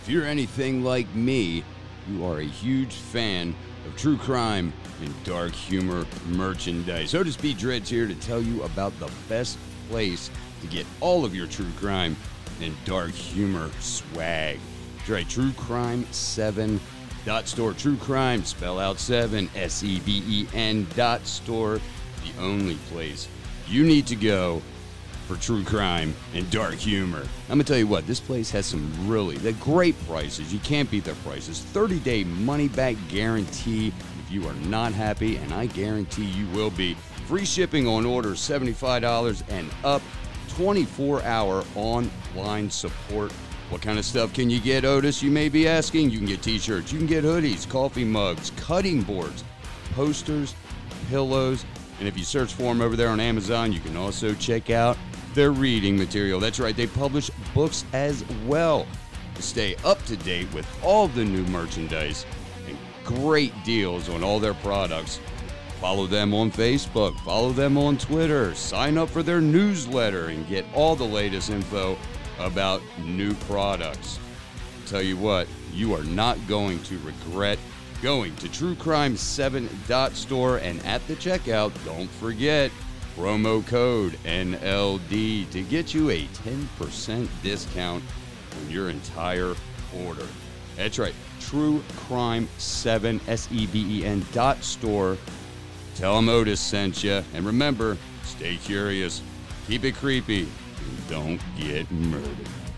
If you're anything like me, you are a huge fan of true crime and dark humor merchandise. Otis B. Dreads here to tell you about the best place to get all of your true crime and dark humor swag. That's right, TrueCrime7.store. True Crime, spell out 7, SEVEN.store. The only place you need to go for true crime and dark humor. I'm gonna tell you what, this place has some the great prices. You can't beat their prices. 30-day money-back guarantee if you are not happy, and I guarantee you will be. Free shipping on orders $75 and up. 24-hour online support. What kind of stuff can you get, Otis? You may be asking. You can get t-shirts, you can get hoodies, coffee mugs, cutting boards, posters, pillows, and if you search for them over there on Amazon, you can also check out their reading material. That's right, they publish books as well to stay up to date with all the new merchandise and great deals on all their products. Follow them on Facebook, follow them on Twitter, sign up for their newsletter, and get all the latest info about new products. I'll tell you what, you are not going to regret going to TrueCrime7.store, and at the checkout, don't forget promo code NLD to get you a 10% discount on your entire order. That's right, TrueCrime7, SEVEN.store. Tell them Otis sent you, and remember, stay curious, keep it creepy, and don't get murdered.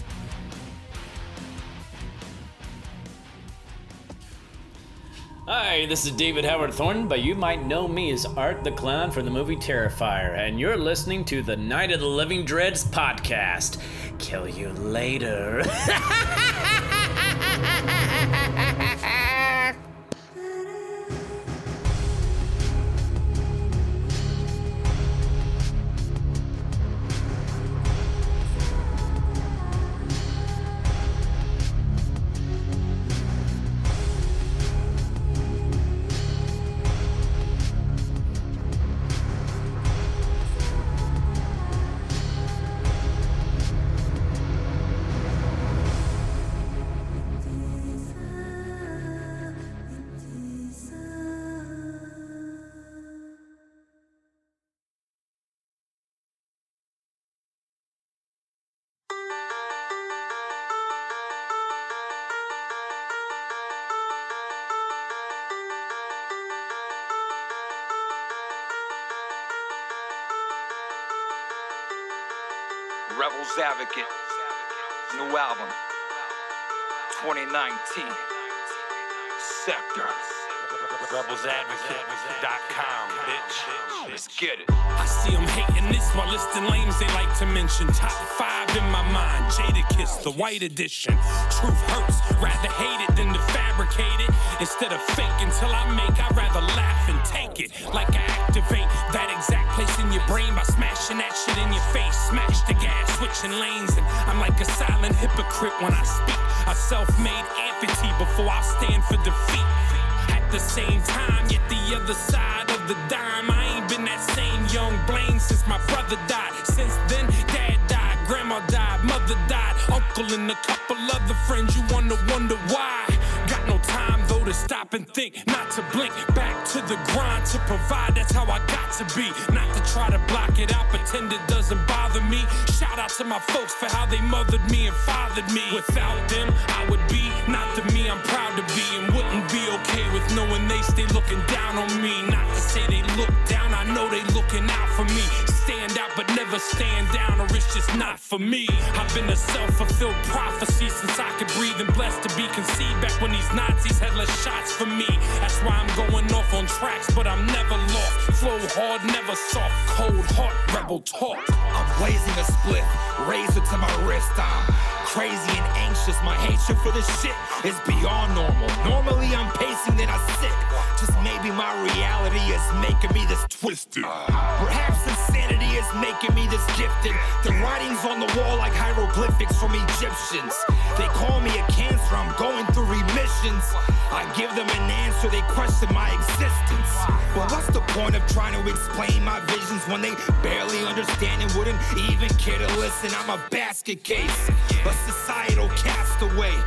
Hi, this is David Howard Thornton, but you might know me as Art the Clown from the movie Terrifier, and you're listening to the Night of the Living Dreads podcast. Kill you later. Rebels Advocate, new album, 2019, Sector. RebelsAdvocate.com, bitch. Let's get it. I see them hating this while listing lames they like to mention. Top 5 in my mind, Jadakiss, the white edition. Truth hurts, rather hate it than to fabricate it. Instead of fake until I make, I'd rather laugh and take it. Like I activate that exact place in your brain by smashing that shit in your face. Smash the gas, switching lanes, and I'm like a silent hypocrite when I speak. A self-made amputee before I stand for defeat. At the same time, yet the other side of the dime, I ain't been that same young Blaine since my brother died. Since then, dad died, grandma died, mother died, uncle and a couple other friends. You wonder why. Got no time though to stop and think, not to blink. Back to the grind to provide, that's how I got to be. Not to try to block it out, pretend it doesn't bother me. Shout out to my folks for how they mothered me and fathered me. Without them, I would be not the me I'm proud to be, and wouldn't be okay with knowing they stay looking down on me. Not to say they look down, I know they looking out for me. Stand out but never stand down, or it's just not for me. I've been a self-fulfilled prophecy since I could breathe, and blessed to be conceived back when these Nazis had less shots for me. That's why I'm going off on tracks, but I'm never lost. Flow hard, never soft, cold heart, rebel talk. I'm blazing a split, razor to my wrist. I'm crazy and anxious, my hatred for this shit is beyond normal. Normally I'm pacing, then I sit. Just maybe my reality is making me this twisted. Perhaps insanity is making me this gifted. The writings on the wall like hieroglyphics from Egyptians. They call me a cancer, I'm going through remissions. I give them an answer, they question my existence. But what's the point of trying to explain my visions when they barely understand and wouldn't even care to listen? I'm a basket case, a societal castaway. I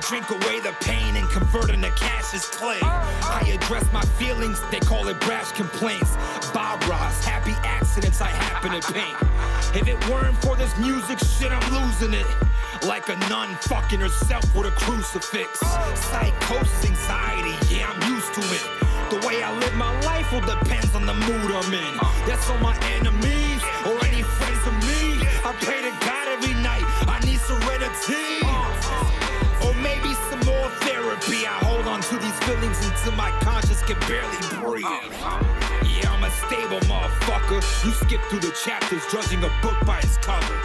drink away the pain and convert into cash as clay. I address my feelings, they call it brash complaints. Bob Ross, happy accidents I happen to paint. If it weren't for this music shit, I'm losing it. Like a nun fucking herself with a crucifix. Psychosis, anxiety, yeah, I'm used to it. The way I live my life will depends on the mood I'm in. That's on my enemies or any friends of me. I pray to God every night, I need serenity. Or maybe some more therapy. I hold on to these feelings until my conscience can barely breathe. Yeah, I'm a stable motherfucker. You skip through the chapters judging a book by its cover.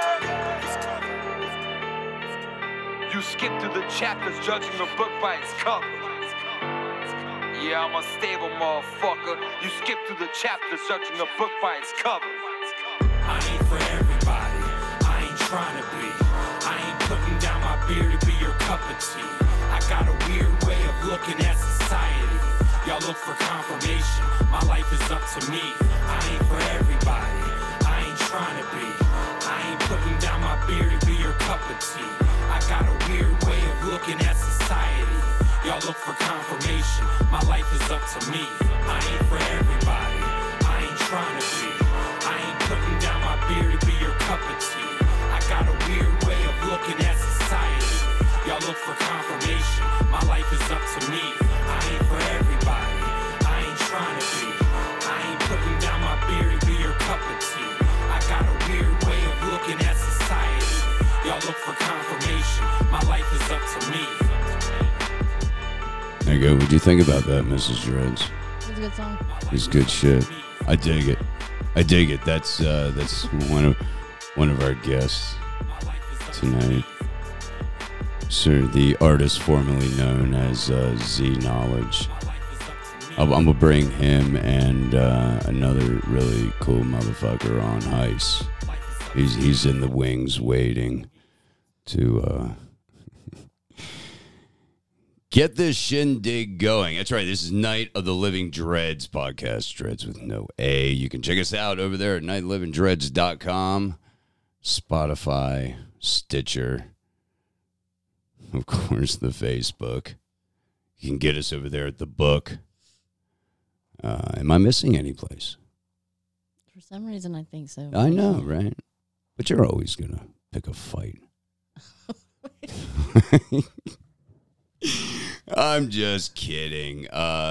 You skip through the chapters judging the book by its cover. Yeah, I'm a stable motherfucker. You skip through the chapters judging the book by its cover. I ain't for everybody. I ain't trying to be. I ain't putting down my beer to be your cup of tea. I got a weird way of looking at society. Y'all look for confirmation. My life is up to me. I ain't for everybody. I ain't trying to be. I ain't putting down my beer to be your cup of tea. I got a weird way of looking at society. Y'all look for confirmation. My life is up to me. I ain't for everybody. I ain't trying to be. I ain't putting down my beer to be your cup of tea. I got a weird way of looking at society. Y'all look for confirmation. My life is up to me. I ain't for everybody. I ain't trying to be. I ain't putting down my beer to be your cup of tea. I got a weird way of looking at society. Y'all look for confirmation. My life is up to me. There you go. What'd you think about that, Mrs. Dreads? It's a good song. It's good shit. I dig it. I dig it. That's one of our guests tonight. Sir, the artist formerly known as Z Knowledge. I'm gonna bring him and another really cool motherfucker on Heist. He's in the wings waiting to get this shindig going. That's right. This is Night of the Living Dreads podcast. Dreads with no A. You can check us out over there at nightoflivingdreads.com, Spotify, Stitcher, of course, the Facebook. You can get us over there at the book. Am I missing any place? For some reason, I think so. I know, right? But you're always going to pick a fight. I'm just kidding.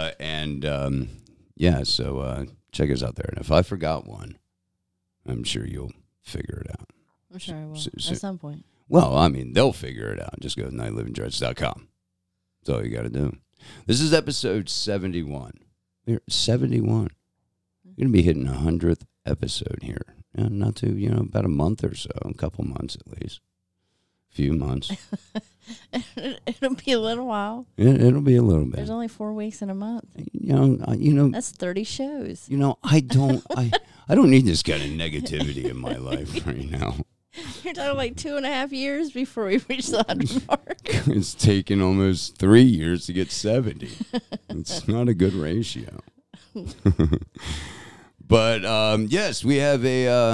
Yeah, so check us out there. And if I forgot one, I'm sure you'll figure it out. I'm sure I will at some point. Well, I mean, they'll figure it out. Just go to nightlivingdreads.com. That's all you got to do. This is episode 71. We're 71. You're going to be hitting 100th episode here. Not too, about a month or so. A couple months at least. A few months. It'll be a little while. It'll be a little bit. There's only 4 weeks in a month. That's 30 shows. I don't need this kind of negativity in my life right now. You're talking like 2.5 years before we reach the 100 mark. It's taken almost 3 years to get 70. It's not a good ratio. But yes, we have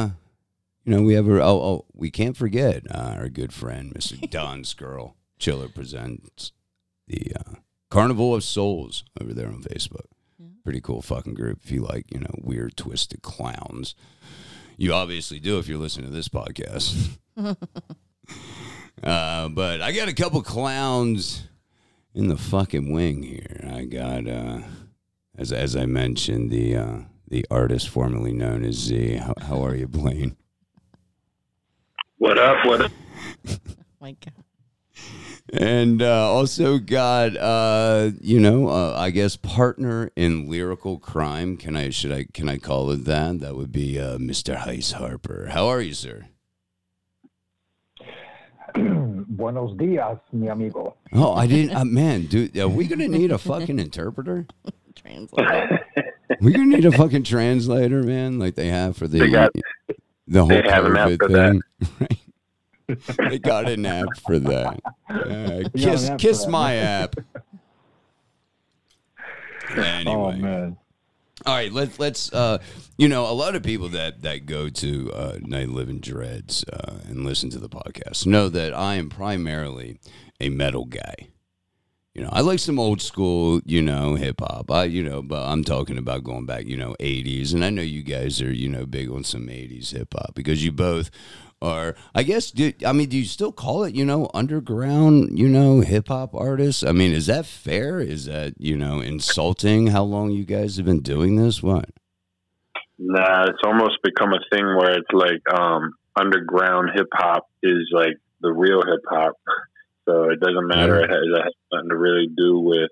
we can't forget our good friend, Mr. Don Skirl. Chiller presents the Carnival of Souls over there on Facebook. Yeah. Pretty cool fucking group if you like, weird, twisted clowns. You obviously do if you're listening to this podcast. But I got a couple clowns in the fucking wing here. I got, as I mentioned, the artist formerly known as Z. How are you, Blaine? What up? Oh my God. And also got, I guess partner in lyrical crime. Can I call it that? That would be Mr. Heist Harper. How are you, sir? Buenos dias, mi amigo. Oh, I didn't, man, dude, are we gonna need a fucking interpreter? Translator. We're gonna need a fucking translator, man, like they have for the whole COVID thing. Right? They got an app for that. Kiss my app. Anyway. Oh, man. All right, let's a lot of people that go to Night Living Dreads and listen to the podcast know that I am primarily a metal guy. I like some old school, hip hop. But I'm talking about going back, 80s, and I know you guys are, big on some 80s hip hop because you both are. I guess, do you still call it, underground, hip hop artists? I mean, is that fair? Is that, insulting? How long you guys have been doing this? What? Nah, it's almost become a thing where it's like underground hip hop is like the real hip hop. So it doesn't matter. It has nothing to really do with,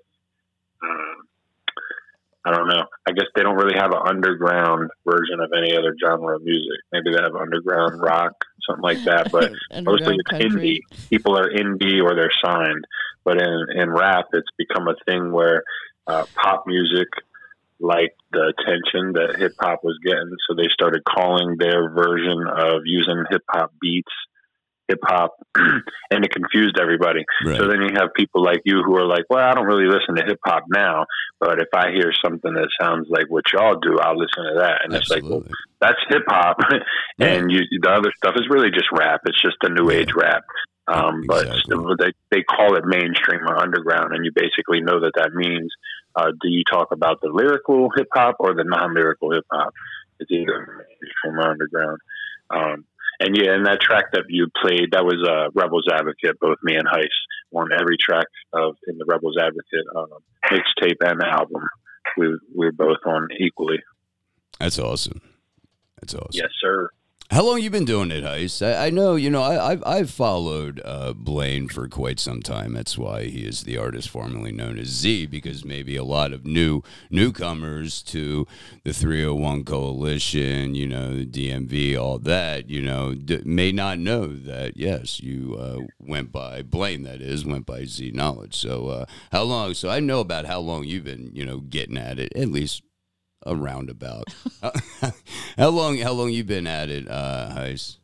I don't know. I guess they don't really have an underground version of any other genre of music. Maybe they have underground rock, something like that. But mostly it's indie. People are indie or they're signed. But in rap, it's become a thing where pop music liked the attention that hip hop was getting. So they started calling their version of using hip hop beats hip hop, and it confused everybody. Right. So then you have people like you who are like, well, I don't really listen to hip hop now, but if I hear something that sounds like what y'all do, I'll listen to that. And Absolutely. It's like, well, that's hip hop. And the other stuff is really just rap. It's just a new age rap. But they call it mainstream or underground, and you basically know that means, do you talk about the lyrical hip hop or the non-lyrical hip hop? It's either mainstream or underground. And that track that you played, that was Rebels Advocate. Both me and Heist won every track in the Rebels Advocate mixtape and album. We're both on equally. That's awesome. Yes, sir. How long you been doing it, Heist? I know, I've followed Blaine for quite some time. That's why he is the artist formerly known as Z, because maybe a lot of newcomers to the 301 Coalition, the DMV, all that, may not know that, yes, you went by Blaine, went by Z Knowledge. So how long? So I know about how long you've been, getting at it, at least a roundabout. How long you been at it, Heist?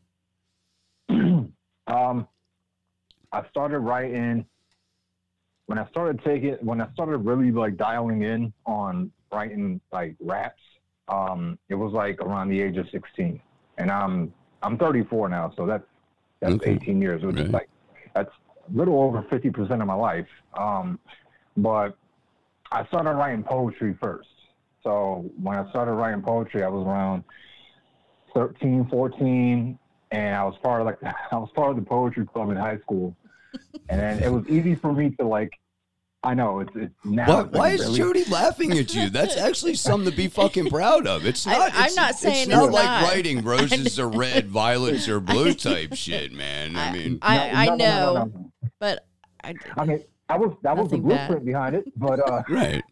I started writing when I started really like dialing in on writing like raps. It was like around the age of 16, and I'm 34 now, so that's okay. 18 years, which is like that's a little over 50% of my life. But I started writing poetry first. So when I started writing poetry, I was around 13, 14, and I was part of the poetry club in high school. And it was easy for me to like, I know it's now. Why is Jody laughing at you? That's actually something to be fucking proud of. It's not. I'm not saying it's not like writing roses are red, violets are blue type shit, man. I know, but I mean that was the blueprint behind it, but right.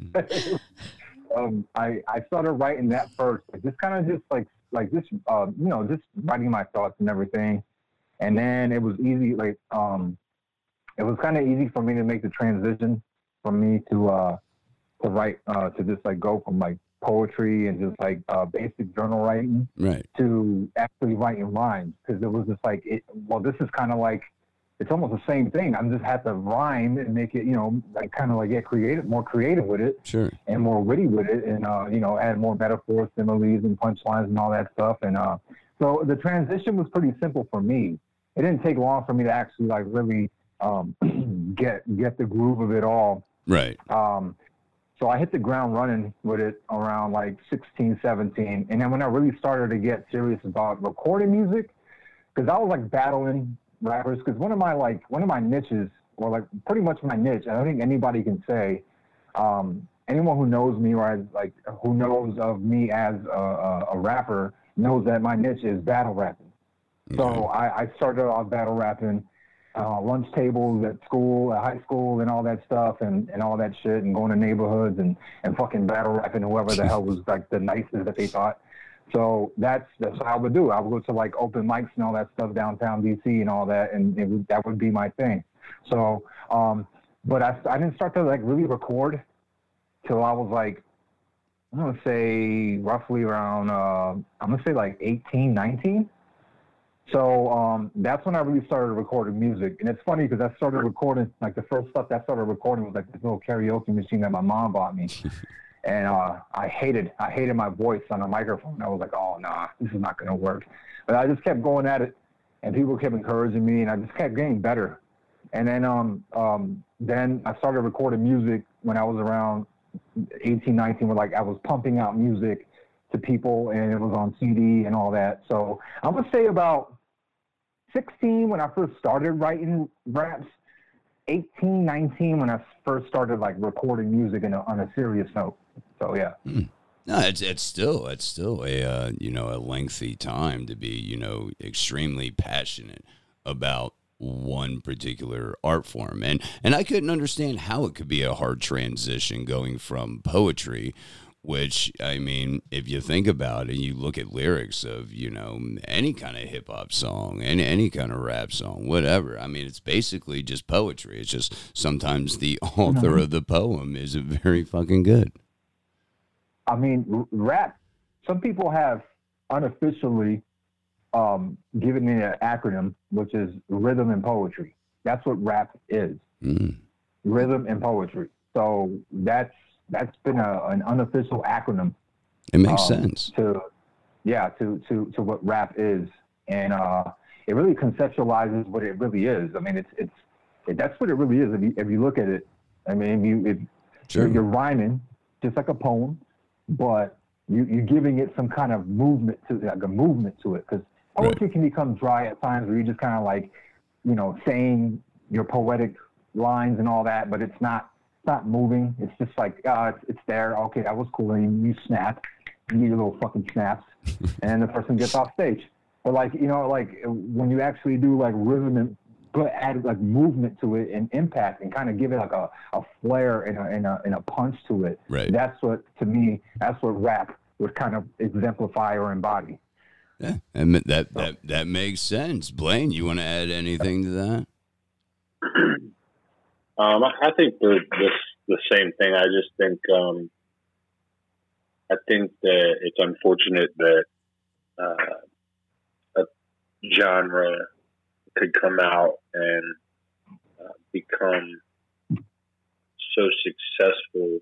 I started writing that first, just kind of just just writing my thoughts and everything. And then it was easy, it was kind of easy for me to make the transition from me to write, to just like go from like poetry and just like basic journal writing to actually writing rhymes. Cause it was just like, this is kind of like, it's almost the same thing. I just had to rhyme and make it, get more creative with it, sure, and more witty with it, and add more metaphors, similes, and punchlines and all that stuff. And so the transition was pretty simple for me. It didn't take long for me to actually like really get the groove of it all. Right. So I hit the ground running with it around like 16, 17, and then when I really started to get serious about recording music, because I was like battling rappers, because one of my niches, or like pretty much my niche, I don't think anybody can say, anyone who knows me or who knows of me as a rapper knows that my niche is battle rapping. Okay. So I started off battle rapping, lunch tables at school, at high school, and all that stuff, and all that shit, and going to neighborhoods and fucking battle rapping whoever the hell was like the nicest that they thought. So that's how I would do. I would go to like open mics and all that stuff downtown DC and all that, and that would be my thing. So, but I didn't start to like really record till I was like, I'm gonna say roughly around like 18, 19. So that's when I really started recording music. And it's funny because I started recording, like the first stuff that I started recording was like this little karaoke machine that my mom bought me. And I hated my voice on a microphone. I was like, oh, nah, this is not going to work. But I just kept going at it, and people kept encouraging me, and I just kept getting better. And then I started recording music when I was around 18, 19, where like I was pumping out music to people, and it was on CD and all that. So I'm going to say about 16 when I first started writing raps, 18, 19 when I first started like recording music on a serious note. So yeah. No, it's still a a lengthy time to be extremely passionate about one particular art form, and I couldn't understand how it could be a hard transition going from poetry, which, I mean, if you think about it, you look at lyrics of, any kind of hip hop song and any kind of rap song, whatever. I mean, it's basically just poetry. It's just sometimes the author of the poem isn't very fucking good. I mean, rap, some people have unofficially given it an acronym, which is rhythm and poetry. That's what rap is. Rhythm and poetry. So that's been an unofficial acronym. It makes sense. To what rap is. And it really conceptualizes what it really is. I mean, that's what it really is. If you look at it, I mean, you're rhyming just like a poem, but you're giving it some kind of movement to it. Because poetry can become dry at times where you're just kind of like, saying your poetic lines and all that, but it's not moving. It's just like, it's there. Okay, that was cool. And you snap. You need your little fucking snaps. And the person gets off stage. But like, when you actually do like rhythm and add like movement to it and impact and kind of give it like a flair and a punch to it. Right. That's what rap would kind of exemplify or embody. Yeah, and that makes sense. Blaine, you want to add anything to that? I think the same thing. I just think that it's unfortunate that a genre could come out and become so successful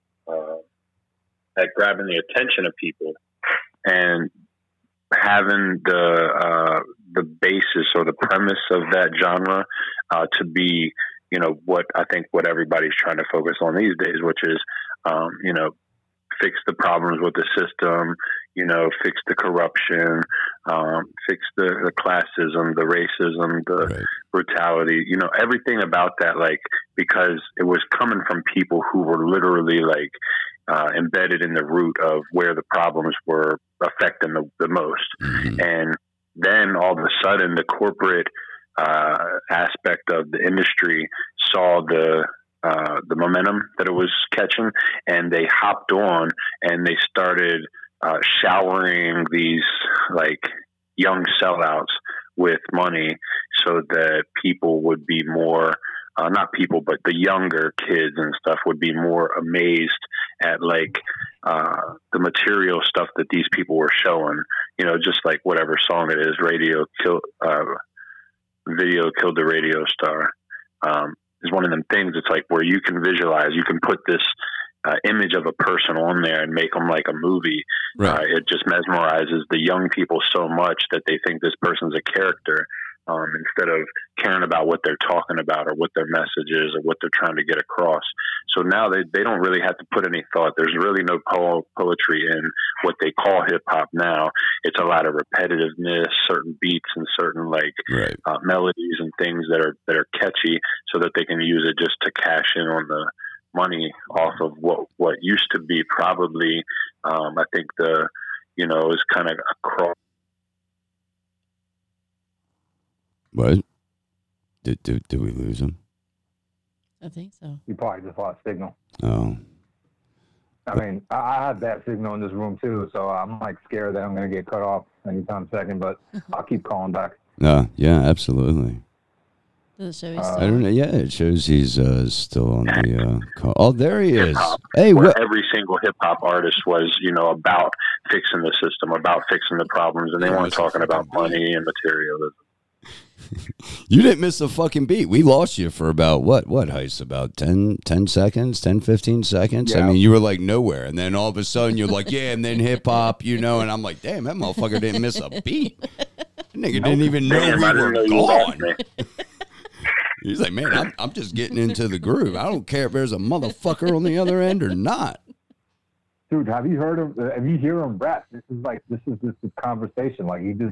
at grabbing the attention of people and having the basis or the premise of that genre to be, what everybody's trying to focus on these days, which is, fix the problems with the system, fix the corruption, fix the classism, the racism, the brutality, everything about that, like, because it was coming from people who were literally like embedded in the root of where the problems were affecting the most. Mm-hmm. And then all of a sudden the corporate aspect of the industry saw the momentum that it was catching, and they hopped on and they started showering these like young sellouts with money so that people would be more, not people, but the younger kids and stuff would be more amazed at like the material stuff that these people were showing, just like whatever song it is, video killed the radio star. Is one of them things. It's like where you can visualize, you can put this image of a person on there and make them like a movie. Right. It just mesmerizes the young people so much that they think this person's a character instead of caring about what they're talking about or what their message is or what they're trying to get across. So now they don't really have to put any thought. There's really no poetry in what they call hip hop now. It's a lot of repetitiveness, certain beats and certain like melodies and things that are catchy so that they can use it just to cash in on the money off of what used to be probably, I think is kind of across. What? Did we lose him? I think so. You probably just lost signal. Oh. I mean, I have bad signal in this room too, so I'm like scared that I'm going to get cut off anytime soon, but I'll keep calling back. Yeah, absolutely. Does it show I don't know. Yeah, it shows he's still on the call. Oh, there he is. Hip-hop, hey, every single hip hop artist was, about fixing the system, about fixing the problems, and they weren't talking about money and materialism. You didn't miss a fucking beat. We lost you for about what Heist? About 10 seconds, 10, 15 seconds. Yeah. I mean, you were like nowhere. And then all of a sudden you're like, yeah, and then hip hop, and I'm like, damn, that motherfucker didn't miss a beat. That nigga didn't even know we were gone. He's like, man, I'm just getting into the groove. I don't care if there's a motherfucker on the other end or not. Dude, have you heard him? Have you hear him rap? This is just a conversation. Like he just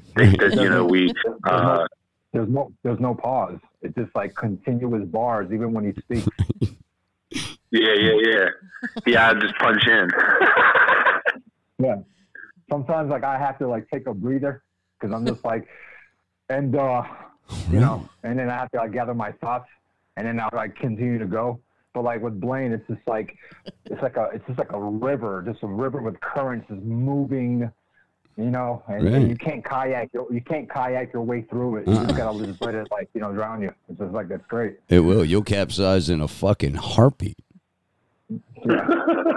there's no pause. It's just like continuous bars, even when he speaks. Yeah. I just punch in. Yeah. Sometimes like I have to like take a breather because I'm just like, and and then I have to like gather my thoughts, and then I'll like continue to go. But like with Blaine, it's just like a river, just a river with currents is moving, and you can't kayak your way through it. You just gotta just let it drown you. It's just like that's great. It will. You'll capsize in a fucking heartbeat. Yeah.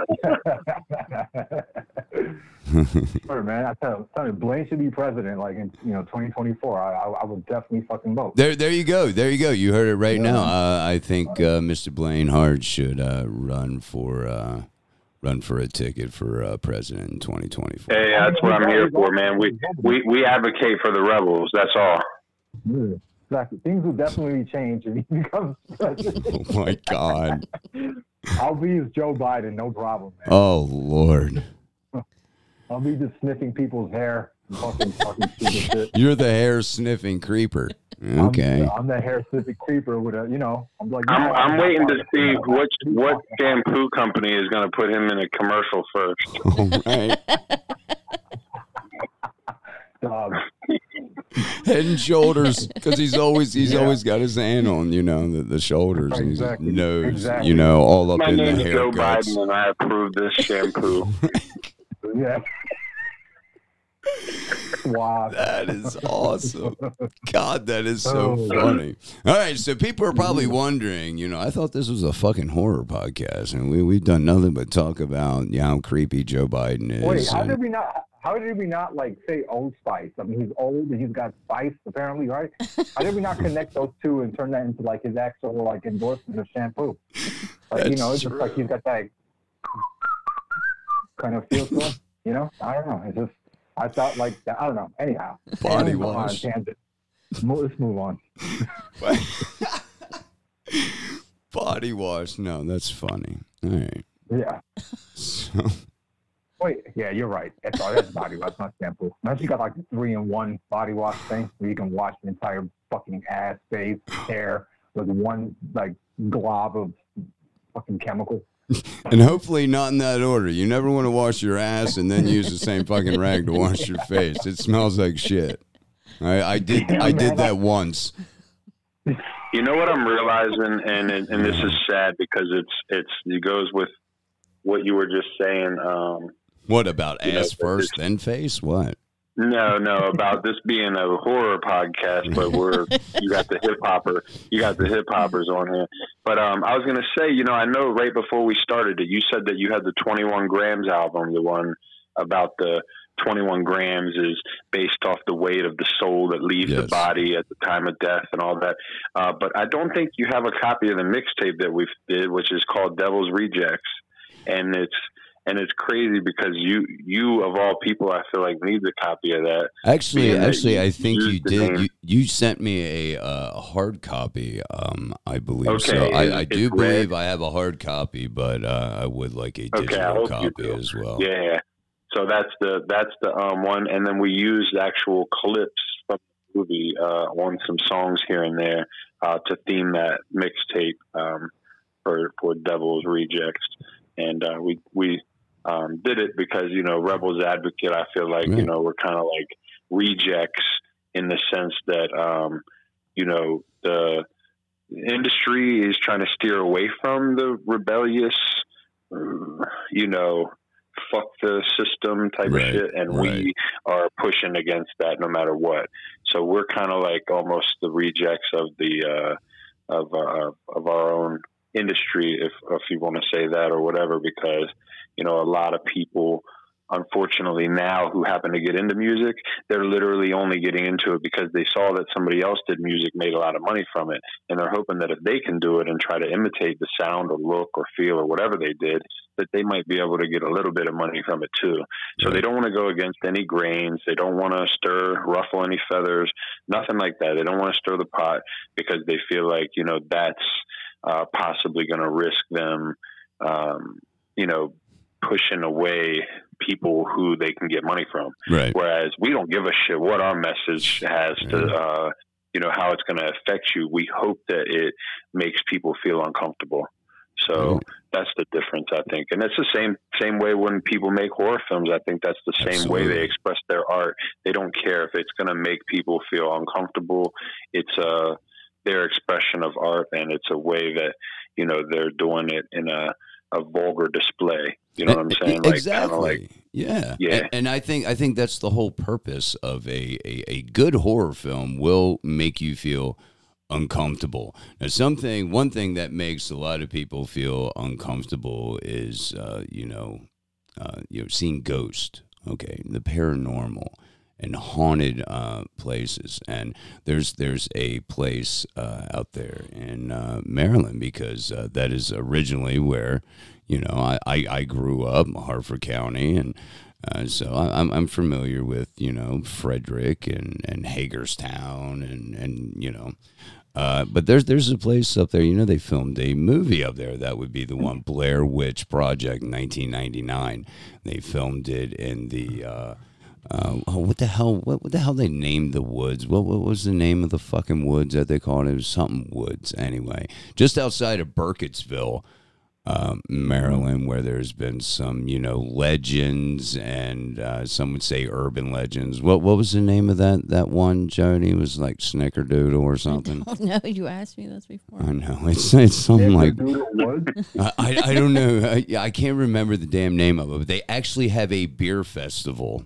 Sure, man. I tell you, Blaine should be president. Like in 2024, I would definitely fucking vote. There you go. You heard it right now. I think Mr. Blaine Hart should run for a ticket for president in 2024. Hey, that's what I'm here for, man. We advocate for the rebels. That's all. Yeah, exactly. Things will definitely change if he becomes president. Oh my God. I'll be as Joe Biden, no problem, man. Oh Lord. I'll be just sniffing people's hair and fucking stupid shit. You're the hair sniffing creeper. Okay. I'm the hair sniffing creeper with I'm like. I'm waiting to see what shampoo company is going to put him in a commercial first. All right. Head and Shoulders, because he's always got his hand on the shoulders and his nose, all up My in the name is hair Joe guts. Biden, and I approve this shampoo. Yeah. Wow. That is awesome. God, that is so funny. All right, so people are probably wondering, I thought this was a fucking horror podcast, and we've done nothing but talk about how creepy Joe Biden is. Wait, how did we not like say Old Spice? I mean, he's old and he's got spice apparently, right? How did we not connect those two and turn that into like his actual like endorsement of shampoo? Like it's just like he's got that kind of feel to him. I don't know. It's just I thought like that. I don't know. Anyhow, body wash. Let's move on. Body wash. No, that's funny. All right. Yeah. So. Wait, yeah, you're right. That's body wash, not shampoo. Unless you got like a 3-in-1 body wash thing where you can wash the entire fucking ass, face, hair with one like glob of fucking chemical. And hopefully not in that order. You never want to wash your ass and then use the same fucking rag to wash your face. It smells like shit. I did that once. You know what I'm realizing, and this is sad because it goes with what you were just saying. What about ass first, then face? What? No, about this being a horror podcast, but you got the hip hoppers on here. But I was gonna say, I know right before we started that you said that you had the 21 Grams album, the one about the 21 grams is based off the weight of the soul that leaves the body at the time of death and all that. But I don't think you have a copy of the mixtape that we did, which is called Devil's Rejects, and it's crazy because you of all people, I feel like need a copy of that. Actually, I think you did. You sent me a hard copy, I believe. Okay. So I do believe I have a hard copy, but I would like a digital copy as well. Yeah. So that's the one, and then we used actual clips from the movie on some songs here and there to theme that mixtape for Devil's Rejects, and we did it because Rebels Advocate. I feel like we're kind of like rejects in the sense that the industry is trying to steer away from the rebellious, fuck the system type of shit, and we are pushing against that no matter what. So we're kind of like almost the rejects of the of our own industry, if you want to say that or whatever, because a lot of people unfortunately now who happen to get into music, they're literally only getting into it because they saw that somebody else did music, made a lot of money from it. And they're hoping that if they can do it and try to imitate the sound or look or feel or whatever they did, that they might be able to get a little bit of money from it too. So they don't want to go against any grains. They don't want to ruffle any feathers, nothing like that. They don't want to stir the pot because they feel like, you know, that's possibly going to risk them, you know, pushing away people who they can get money from. Right. Whereas we don't give a shit what our message has to, you know, how it's going to affect you. We hope that it makes people feel uncomfortable. So that's the difference, I think. And it's the same way when people make horror films. I think that's the same way they express their art. They don't care if it's going to make people feel uncomfortable. It's their expression of art, and it's a way that, you know, they're doing it in a vulgar display. You know what I'm saying? Like, exactly. Yeah. And I think that's the whole purpose of a good horror film. Will make you feel uncomfortable. Now, one thing that makes a lot of people feel uncomfortable is, seeing ghosts. Okay, the paranormal and haunted places. And there's a place out there in Maryland, because that is originally where, you know, I grew up, Harford County, and so I'm familiar with, you know, Frederick and Hagerstown and you know. But there's a place up there, you know, they filmed a movie up there. That would be the one, Blair Witch Project, 1999. They filmed it in the what the hell they named the woods? What was the name of the fucking woods that they called it? It was something woods anyway. Just outside of Burkittsville, Maryland, where there's been some, you know, legends, and some would say urban legends. What was the name of that one, Jody? It was like Snickerdoodle or something. I don't know. You asked me this before. I know. It's something like I don't know. I can't remember the damn name of it, but they actually have a beer festival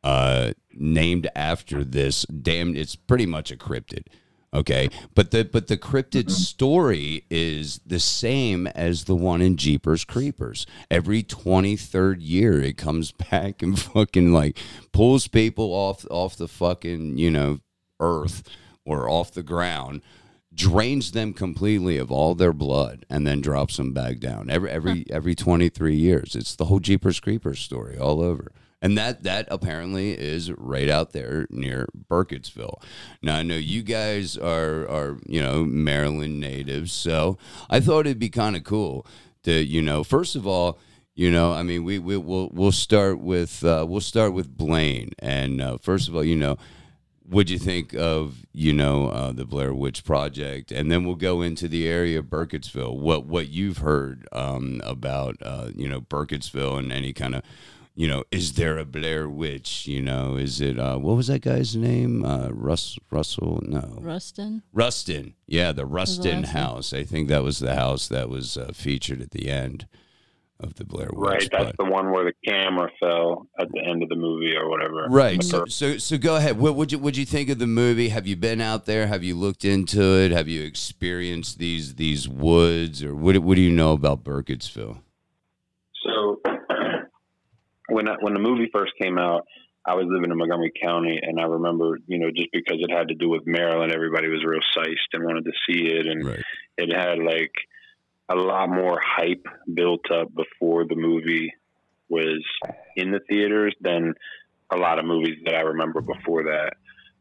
named after this. It's pretty much a cryptid. Okay, but the cryptid story is the same as the one in Jeepers Creepers. Every 23rd year, it comes back and fucking like pulls people off the fucking, you know, earth or off the ground, drains them completely of all their blood, and then drops them back down. Every 23 years, it's the whole Jeepers Creepers story all over. And that apparently is right out there near Burkittsville. Now, I know you guys are you know, Maryland natives, so I thought it'd be kind of cool to, you know, first of all, you know, I mean, we'll start with Blaine, and first of all, you know, what'd you think of, you know, the Blair Witch Project, and then we'll go into the area of Burkittsville. What you've heard about you know, Burkittsville, and any kind of, you know, is there a Blair Witch? You know, is it, what was that guy's name? Russell? No. Rustin. Yeah, the Rustin house. I think that was the house that was featured at the end of the Blair Witch. Right, that's the one where the camera fell at the end of the movie or whatever. Right. So go ahead. What'd you think of the movie? Have you been out there? Have you looked into it? Have you experienced these woods? Or what do you know about Burkittsville? So when the movie first came out, I was living in Montgomery County, and I remember, you know, just because it had to do with Maryland, everybody was real psyched and wanted to see it, and it had like a lot more hype built up before the movie was in the theaters than a lot of movies that I remember before that.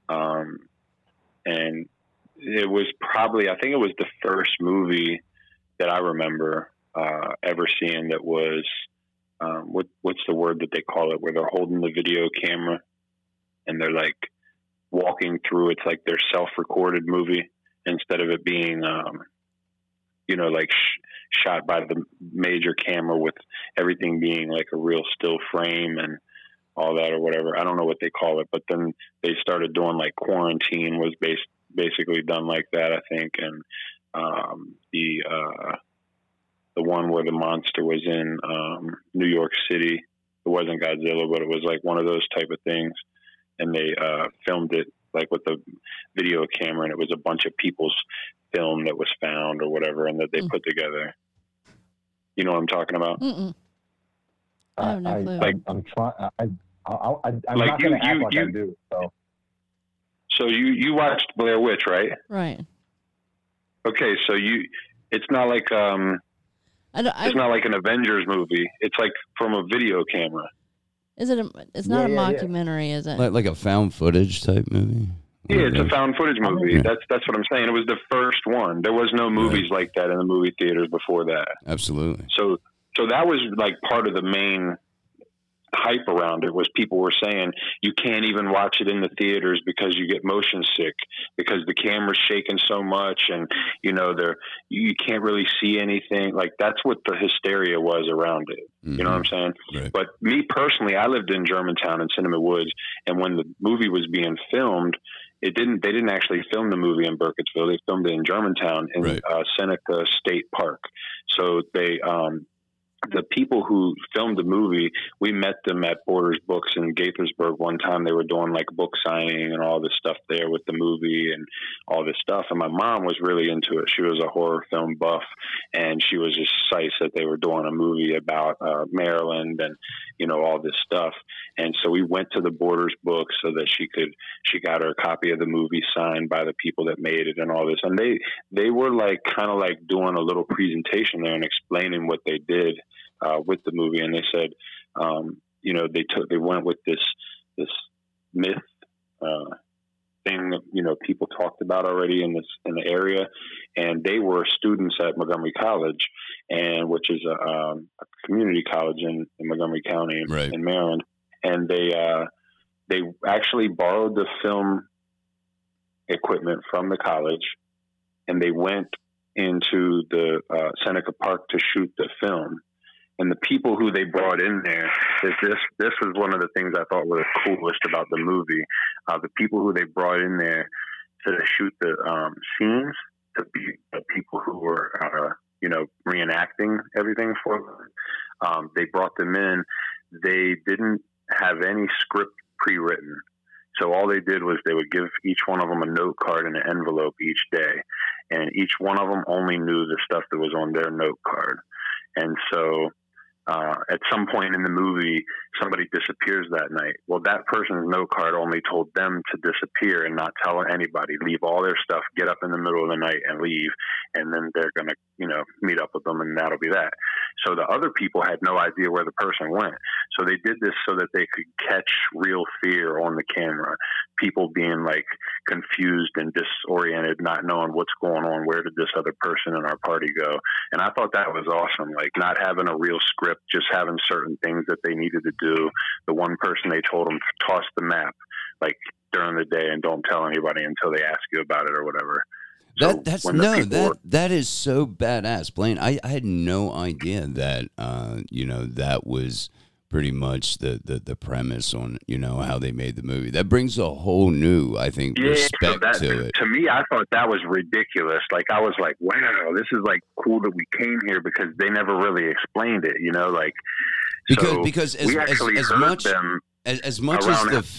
And it was probably, I think it was the first movie that I remember ever seeing that was, what's the word that they call it, where they're holding the video camera and they're like walking through. It's like their self-recorded movie instead of it being, you know, like shot by the major camera, with everything being like a real still frame and all that or whatever. I don't know what they call it, but then they started doing like Quarantine was basically done like that, I think. And the one where the monster was in New York City, it wasn't Godzilla, but it was like one of those type of things. And they filmed it like with the video camera, and it was a bunch of people's film that was found or whatever, and that they put together. You know what I'm talking about? Mm-mm. I have no clue. I'm trying. I'm Like not going to act like I do. So you watched Blair Witch, right? Right. Okay, so it's not like it's not like an Avengers movie. It's like from a video camera. Is it? It's not a mockumentary, is it? Like a found footage type movie. Yeah, it's a found footage movie. Yeah. That's what I'm saying. It was the first one. There was no movies like that in the movie theaters before that. Absolutely. So that was like part of the main hype around it, was people were saying you can't even watch it in the theaters because you get motion sick because the camera's shaking so much, and you can't really see anything. Like, that's what the hysteria was around it. You know what I'm saying? Right. But me personally, I lived in Germantown in Cinnamon Woods, and when the movie was being filmed, they didn't actually film the movie in Burkittsville. They filmed it in Germantown in Seneca State Park. So the people who filmed the movie, we met them at Borders Books in Gaithersburg one time. They were doing like book signing and all this stuff there with the movie and all this stuff. And my mom was really into it. She was a horror film buff, and she was just psyched that they were doing a movie about Maryland and, all this stuff. And so we went to the Borders Books so that she got her copy of the movie signed by the people that made it and all this. And they were like kind of like doing a little presentation there and explaining what they did with the movie. And they said, they went with this myth thing that, people talked about already in the area. And they were students at Montgomery College, which is a community college in Montgomery County in Maryland. And they actually borrowed the film equipment from the college, and they went into the Seneca Park to shoot the film. And the people who they brought in there, this was one of the things I thought was coolest about the movie. The people who they brought in there to shoot the scenes, to be the people who were, reenacting everything for them. They brought them in. They didn't have any script pre-written. So all they did was they would give each one of them a note card and an envelope each day. And each one of them only knew the stuff that was on their note card. And so at some point in the movie, somebody disappears that night. Well, that person's note card only told them to disappear and not tell anybody, leave all their stuff, get up in the middle of the night and leave. And then they're going to, meet up with them, and that'll be that. So the other people had no idea where the person went. So they did this so that they could catch real fear on the camera. People being like confused and disoriented, not knowing what's going on. Where did this other person in our party go? And I thought that was awesome. Like, not having a real script, just having certain things that they needed to do. The one person, they told them to toss the map, like, during the day, and don't tell anybody until they ask you about it or whatever. That is so badass, Blaine. I had no idea that that was pretty much the premise on how they made the movie. That brings a whole new, I think, respect to it. To me, I thought that was ridiculous. Like, I was like, wow, this is like cool that we came here, because they never really explained it. Because as much as the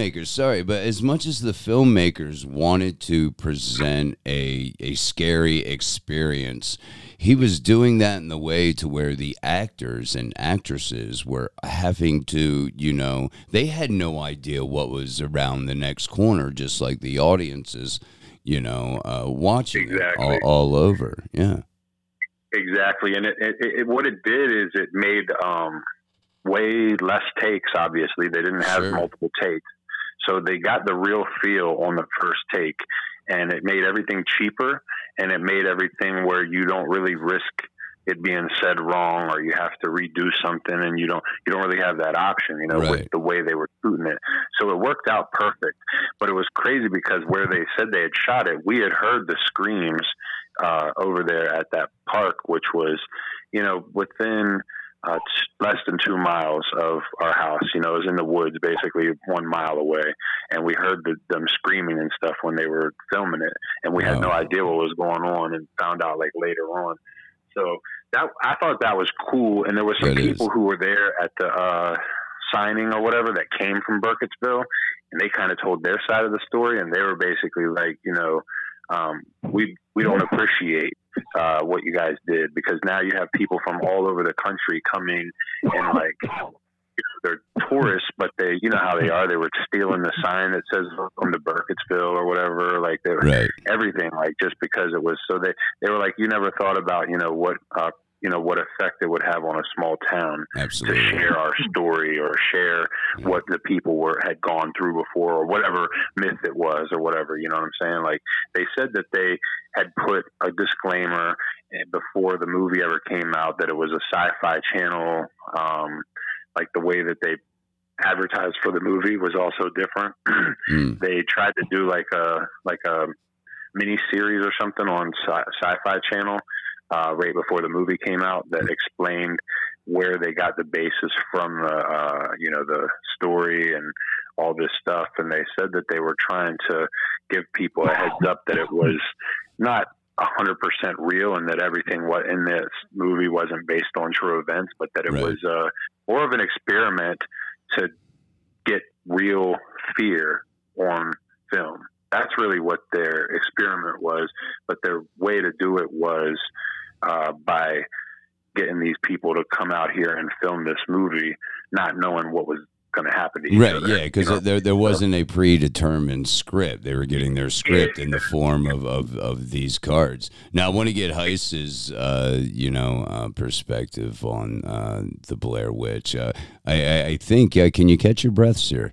filmmakers wanted to present a scary experience, he was doing that in the way to where the actors and actresses were having to, they had no idea what was around the next corner, just like the audiences, watching it all over. Yeah. Exactly. And it what it did is it made way less takes. Obviously, they didn't have multiple takes, so they got the real feel on the first take, and it made everything cheaper, and it made everything where you don't really risk it being said wrong, or you have to redo something, and you don't really have that option, with the way they were shooting it. So it worked out perfect. But it was crazy because where they said they had shot it, we had heard the screams over there at that park, which was, within less than 2 miles of our house. It was in the woods, basically 1 mile away. And we heard them screaming and stuff when they were filming it. And we had no idea what was going on, and found out like later on. So I thought that was cool. And there were some people who were there at the signing or whatever that came from Burkittsville, and they kind of told their side of the story. And they were basically like, we don't appreciate what you guys did, because now you have people from all over the country coming and like, they're tourists, but they, you know how they are. They were stealing the sign that says "Welcome to Burkittsville" or whatever. Like they were everything, like just because it was. So they were like, you never thought about, what effect it would have on a small town to share our story or share what the people had gone through before, or whatever myth it was, or whatever. You know what I'm saying? Like they said that they had put a disclaimer before the movie ever came out that it was a Sci-Fi Channel. Like the way that they advertised for the movie was also different. They tried to do like a mini series or something on Sci-Fi Channel right before the movie came out that explained where they got the basis from, the story and all this stuff. And they said that they were trying to give people a heads up that it was not 100% real, and that everything in this movie wasn't based on true events, but that it was more of an experiment to get real fear on film. That's really what their experiment was, but their way to do it was by getting these people to come out here and film this movie, not knowing what was going to happen to each other. Yeah, because there wasn't a predetermined script. They were getting their script in the form of these cards. Now, I want to get Heiss's perspective on the Blair Witch. I think, can you catch your breath, sir?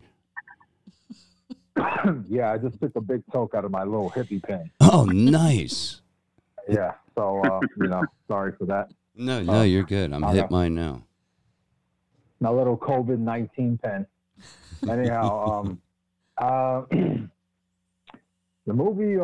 Yeah, I just took a big toke out of my little hippie pen. Oh, nice. Yeah, so, sorry for that. No, you're good. I'm hit mine now. My little COVID-19 pen. Anyhow, the movie,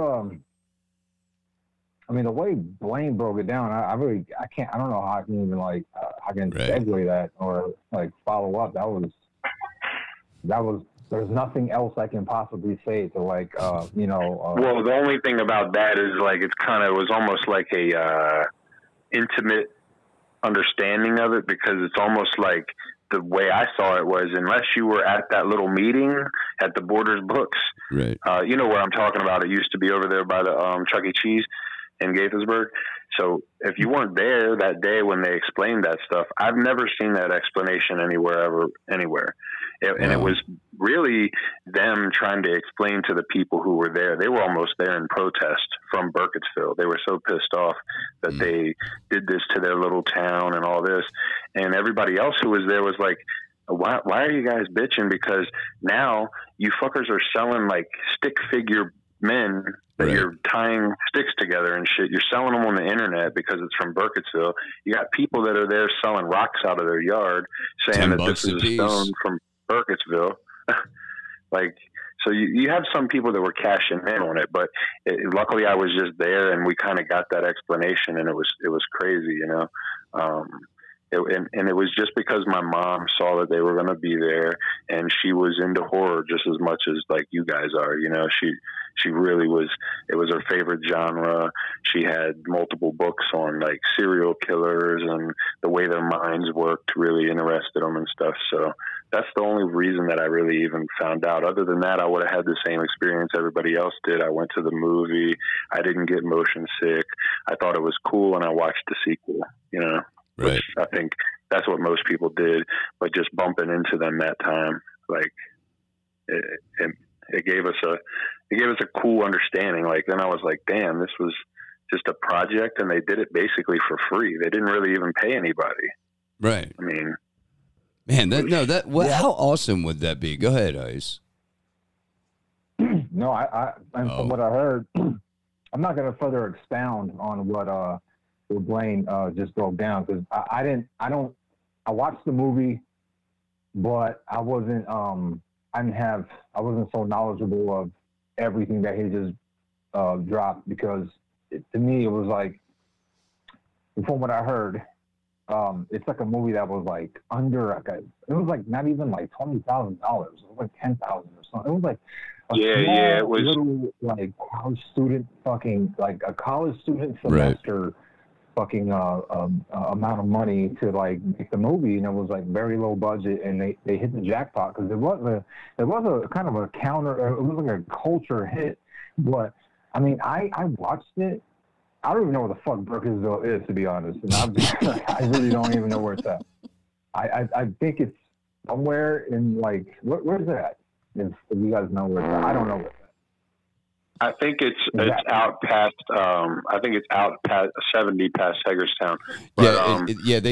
the way Blaine broke it down, I don't know how I can even segue that or like follow up. That was, there's nothing else I can possibly say to well, the only thing about that is like, it was almost like a intimate understanding of it, because it's almost like, the way I saw it was, unless you were at that little meeting at the Borders Books, right? You know where I'm talking about. It used to be over there by the Chuck E. Cheese in Gaithersburg. So if you weren't there that day when they explained that stuff, I've never seen that explanation anywhere. And it was really them trying to explain to the people who were there. They were almost there in protest from Burkittsville. They were so pissed off that they did this to their little town and all this. And everybody else who was there was like, why are you guys bitching? Because now you fuckers are selling like stick figure men that you're tying sticks together and shit. You're selling them on the internet because it's from Burkittsville. You got people that are there selling rocks out of their yard saying that this is a stone from Burkittsville. So you have some people that were cashing in on it, but luckily I was just there and we kind of got that explanation, and it was crazy, and it was just because my mom saw that they were going to be there, and she was into horror just as much as like you guys are. She really was. It was her favorite genre. She had multiple books on like serial killers and the way their minds worked. Really interested them and stuff. So that's the only reason that I really even found out. Other than that, I would have had the same experience everybody else did. I went to the movie. I didn't get motion sick. I thought it was cool, and I watched the sequel. Right. Which I think that's what most people did, but just bumping into them that time, like it gave us a cool understanding. Like then I was like, damn, this was just a project, and they did it basically for free. They didn't really even pay anybody. Right. I mean, man, how awesome would that be? Go ahead, Ice. No, from what I heard, I'm not going to further expound on what Blaine just broke down, because I watched the movie, but I wasn't so knowledgeable of everything that he just dropped, because to me it was like, from what I heard, it's like a movie that was like under it was like not even like $20,000. It was like $10,000 or something. It was like it was little like college student a college student semester fucking amount of money to like make the movie, and it was like very low budget, and they hit the jackpot, because it was a kind of a counter, it was like a culture hit, but I mean, I watched it. I don't even know where the fuck Burkittsville is, to be honest. And I really don't even know where it's at. I think it's somewhere in, like, where's it at? If you guys know where it's at. I don't know where it's at. I think it's out past. I think it's out past 70 past Hagerstown. But, They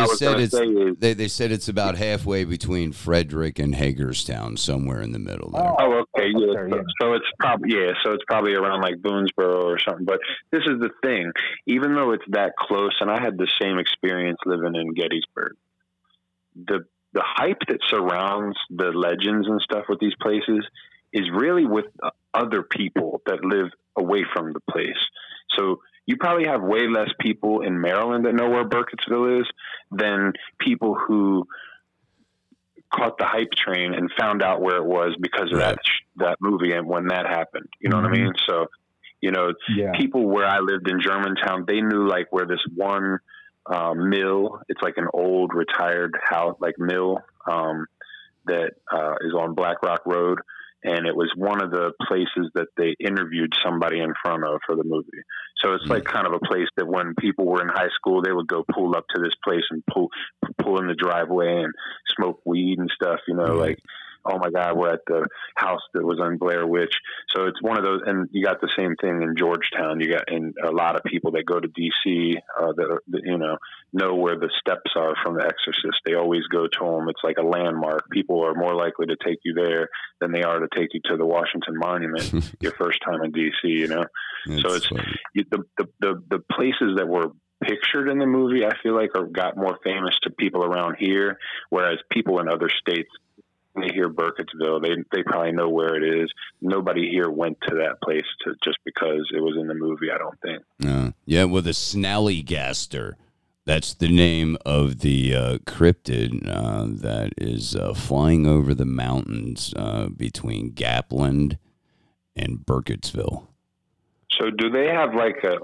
said it's about halfway between Frederick and Hagerstown, somewhere in the middle there. Oh, okay, yeah. So it's probably around like Boonesboro or something. But this is the thing. Even though it's that close, and I had the same experience living in Gettysburg, the hype that surrounds the legends and stuff with these places is really with other people that live away from the place. So you probably have way less people in Maryland that know where Burkittsville is than people who caught the hype train and found out where it was because of that movie and when that happened. You know what I mean? So, people where I lived in Germantown, they knew like where this one mill, it's like an old retired house, like mill that is on Black Rock Road. And it was one of the places that they interviewed somebody in front of for the movie. So it's like kind of a place that when people were in high school, they would go pull up to this place and pull in the driveway and smoke weed and stuff, like, oh my God, we're at the house that was on Blair Witch. So it's one of those, and you got the same thing in Georgetown. You got in a lot of people that go to DC that know where the steps are from The Exorcist. They always go to them. It's like a landmark. People are more likely to take you there than they are to take you to the Washington Monument your first time in DC. So it's the places that were pictured in the movie, I feel like, got more famous to people around here, whereas people in other states, when they hear Burkittsville, they probably know where it is. Nobody here went to that place just because it was in the movie, I don't think. Well, the Snallygaster, that's the name of the cryptid that is flying over the mountains between Gapland and Burkittsville. So do they have like a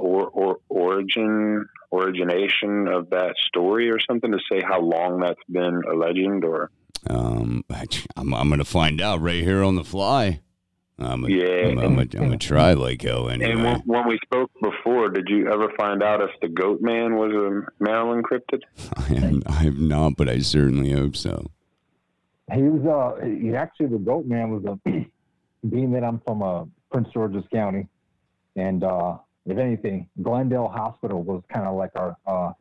origination of that story or something to say how long that's been a legend, or? I'm going to find out right here on the fly. I'm going to try like hell anyway. And when we spoke before, did you ever find out if the Goat Man was a Maryland cryptid? I have not, but I certainly hope so. He was, actually, the Goat Man was being that I'm from Prince George's County. And if anything, Glendale Hospital was kind of like our,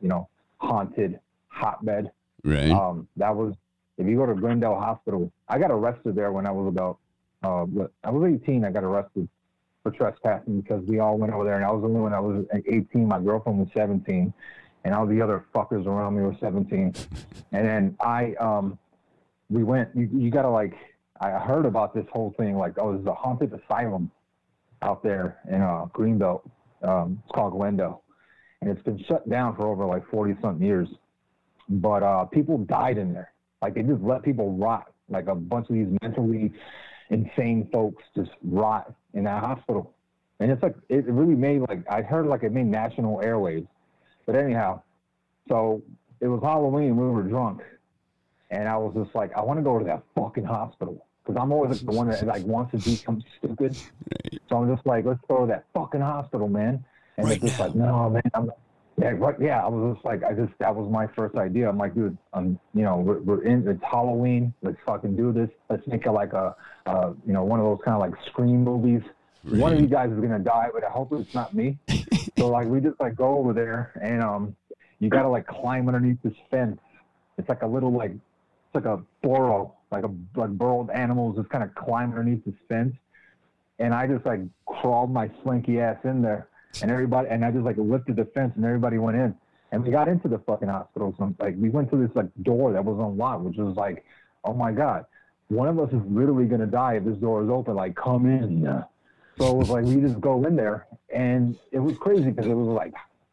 haunted hotbed. Right. That was, if you go to Glendale Hospital, I got arrested there when I was about, I was 18. I got arrested for trespassing because we all went over there, and I was the only one. I was 18. My girlfriend was 17, and all the other fuckers around me were 17. And then we went. You gotta like. I heard about this whole thing. Like, there's a haunted asylum out there in Greenbelt. It's called Glendale, and it's been shut down for over like 40-something years. But people died in there. Like, they just let people rot. Like, a bunch of these mentally insane folks just rot in that hospital. And it's like, it really made, like, I heard like it made national airwaves. But anyhow, so it was Halloween, we were drunk. And I was just like, I want to go to that fucking hospital. Because I'm always like the one that like wants to do something stupid. So I'm just like, let's go to that fucking hospital, man. And it's just like, no, man, I was just like, that was my first idea. I'm like, dude, we're in, it's Halloween. Let's fucking do this. Let's make it like one of those kind of like Scream movies. Right. One of you guys is going to die, but I hope it's not me. So like, we just like go over there and, you got to like climb underneath this fence. It's like a little, like, it's like a burrow, like burrowed animals just kind of climb underneath this fence. And I just like crawled my slinky ass in there. And I just like lifted the fence and everybody went in. And we got into the fucking hospital. So like we went to this like door that was unlocked, which was like, oh my God, one of us is literally going to die if this door is open. Like, come in. So it was like, we just go in there. And it was crazy because it was like,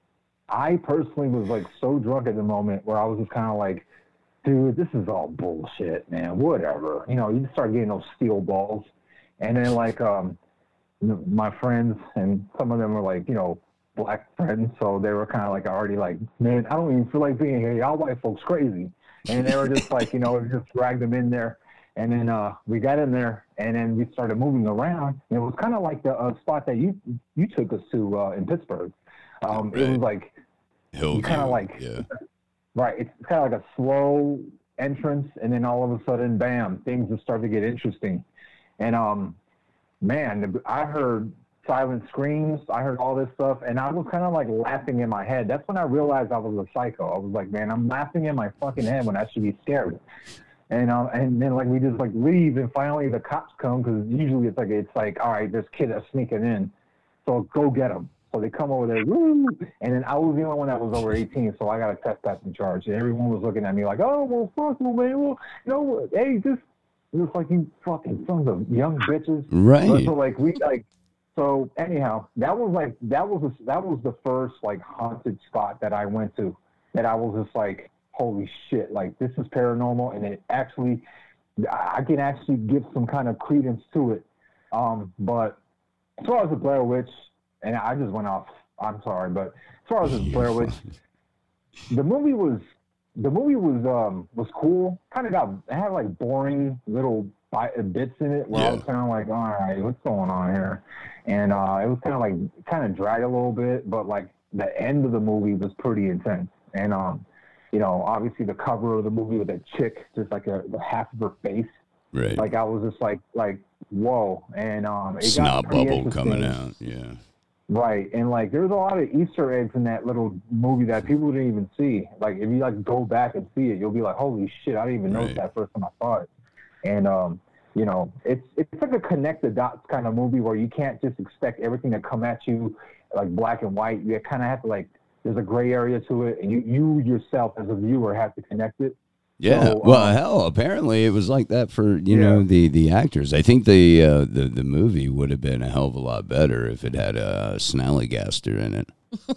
I personally was like so drunk at the moment where I was just kind of like, dude, this is all bullshit, man. Whatever. You just start getting those steel balls. And then like, my friends, and some of them were like, black friends, so they were kind of like already like, man, I don't even feel like being here. Y'all white folks crazy. And they were just like, just drag them in there. And then we got in there, and then we started moving around. And it was kind of like the spot that you took us to in Pittsburgh. Right. It was like kind of like right. It's kind of like a slow entrance, and then all of a sudden, bam, things just start to get interesting. And man, I heard silent screams. I heard all this stuff, and I was kind of like laughing in my head. That's when I realized I was a psycho. I was like, man, I'm laughing in my fucking head when I should be scared. And then like we just like leave, and finally the cops come, because usually it's like all right, this kid is sneaking in, so go get him. So they come over there, woo! And then I was the only one that was over 18, so I got a trespassing charge. And everyone was looking at me like, oh well, fuck you, man. Well, hey, this looks like you fucking sons of young bitches, right? So like so anyhow, that was the first like haunted spot that I went to, that I was just like, holy shit, like this is paranormal, and I can actually give some kind of credence to it. But as far as the Blair Witch, and I just went off, I'm sorry, but as far as the Blair Witch, the movie was cool. It had like boring little bits in it where I was kind of like, all right, what's going on here? And it was kind of dragged a little bit, but like the end of the movie was pretty intense. And obviously the cover of the movie with that chick, just like the half of her face. Right. Like I was just like, whoa. And it snot bubble coming out. Yeah. Right. And like there's a lot of Easter eggs in that little movie that people didn't even see. Like if you like go back and see it, you'll be like, holy shit, I didn't even notice that first time I saw it. And it's like a connect the dots kind of movie where you can't just expect everything to come at you like black and white. You kind of have to like, there's a gray area to it, and you yourself as a viewer have to connect it. Yeah, so, well, hell, apparently it was like that for the actors. I think the movie would have been a hell of a lot better if it had a Snallygaster in it.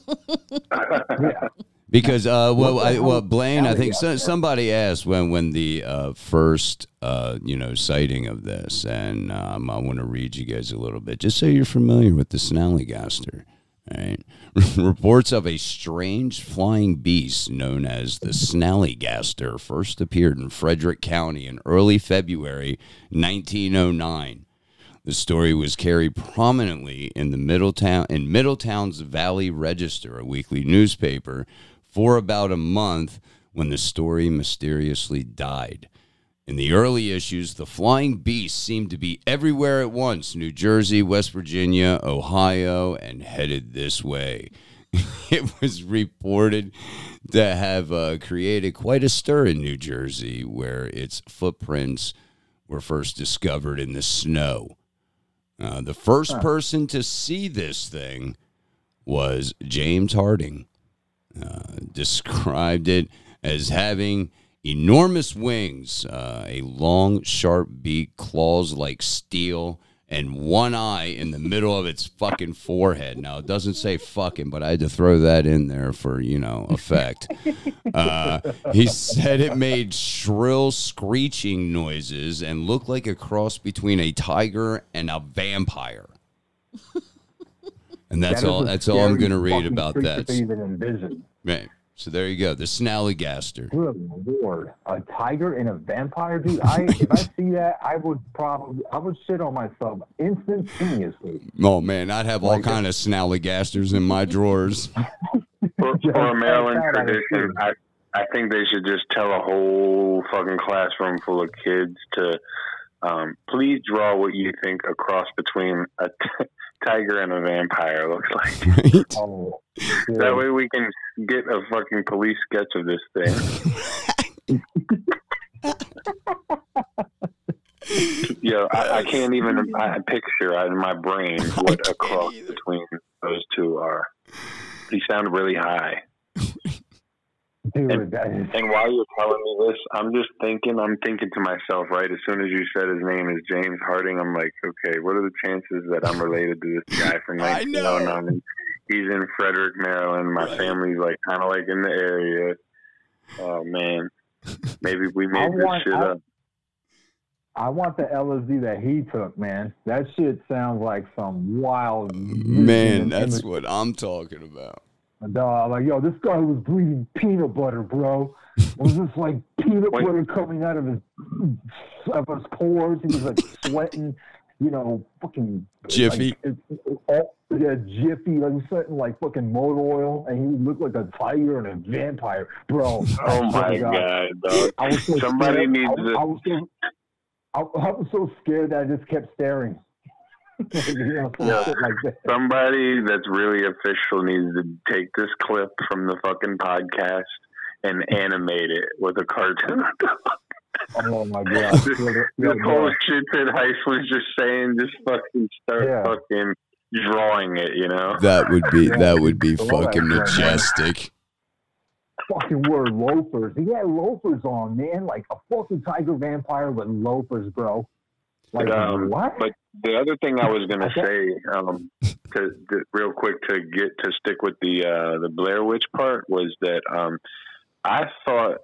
Yeah. Because Blaine, I think somebody asked when the first sighting of this, and I want to read you guys a little bit just so you're familiar with the Snallygaster. All right. Reports of a strange flying beast known as the Snallygaster first appeared in Frederick County in early February 1909. The story was carried prominently in Middletown's Valley Register, a weekly newspaper, for about a month when the story mysteriously died. In the early issues, the flying beast seemed to be everywhere at once: New Jersey, West Virginia, Ohio, and headed this way. It was reported to have created quite a stir in New Jersey, where its footprints were first discovered in the snow. The first person to see this thing was James Harding. Described it as having enormous wings, a long, sharp beak, claws like steel, and one eye in the middle of its fucking forehead. Now, it doesn't say fucking, but I had to throw that in there for, effect. He said it made shrill screeching noises and looked like a cross between a tiger and a vampire. And that's all I'm going to read about that. Right. So there you go, the Snallygaster. Good Lord, a tiger and a vampire, dude. If I see that, I would shit on myself instantaneously. Oh man, I'd have all kind of Snallygasters in my drawers. For a Maryland tradition, I think they should just tell a whole fucking classroom full of kids to please draw what you think a cross between a tiger and a vampire looks like. Right? Oh, that way we can get a fucking police sketch of this thing. Yo, I can't even picture in my brain what a cross between those two are. He sounded really high. Dude, and while you're telling me this, I'm thinking to myself, right, as soon as you said his name is James Harding, I'm like, okay, what are the chances that I'm related to this guy from 1909? He's in Frederick, Maryland. My family's like kind of like in the area. Oh man, maybe we made this shit up. I want the LSD that he took, man. That shit sounds like some wild. Man, that's what I'm talking about. Like, yo, this guy was bleeding peanut butter, bro. It was just like peanut butter coming out of his of his pores. He was like sweating, fucking Jiffy. Jiffy, like sweating like fucking motor oil, and he looked like a tiger and a vampire, bro. Oh my god, dog! I was so Somebody scared. needs I was so scared that I just kept staring. Like that. Somebody that's really official needs to take this clip from the fucking podcast and animate it with a cartoon. Oh my god! This whole shit that Heist was just saying, just fucking start fucking drawing it, That would be fucking majestic. Fucking wore loafers. He had loafers on, man, like a fucking tiger vampire with loafers, bro. Like what? But the other thing I was gonna say, to real quick to stick with the Blair Witch part was that I thought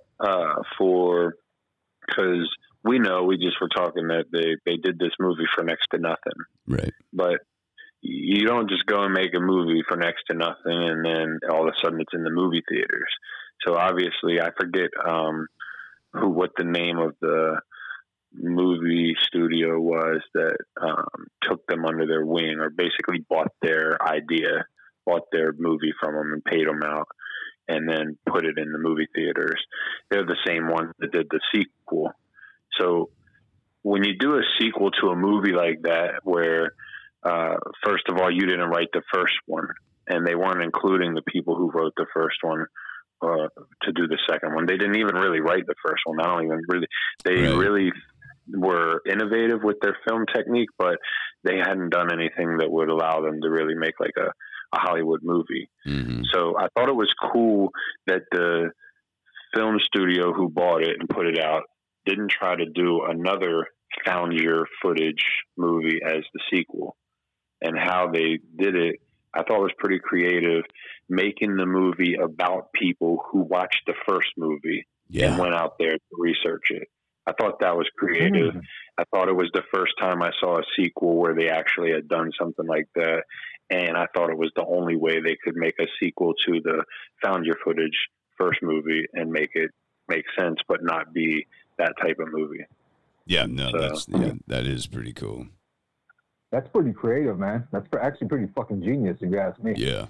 because we just were talking that they did this movie for next to nothing, right? But you don't just go and make a movie for next to nothing and then all of a sudden it's in the movie theaters. So obviously, I forget what the name of the movie studio was that took them under their wing, or basically bought their movie from them and paid them out, and then put it in the movie theaters. They're the same ones that did the sequel. So when you do a sequel to a movie like that, where first of all, you didn't write the first one, and they weren't including the people who wrote the first one to do the second one. They didn't even really write the first one. Really were innovative with their film technique, but they hadn't done anything that would allow them to really make like a Hollywood movie. Mm-hmm. So I thought it was cool that the film studio who bought it and put it out didn't try to do another found your footage movie as the sequel. And how they did it, I thought was pretty creative, making the movie about people who watched the first movie and went out there to research it. I thought that was creative. I thought it was the first time I saw a sequel where they actually had done something like that. And I thought it was the only way they could make a sequel to the found your footage first movie and make it make sense, but not be that type of movie. Yeah, no, that is pretty cool. That's pretty creative, man. That's actually pretty fucking genius, if you ask me. Yeah.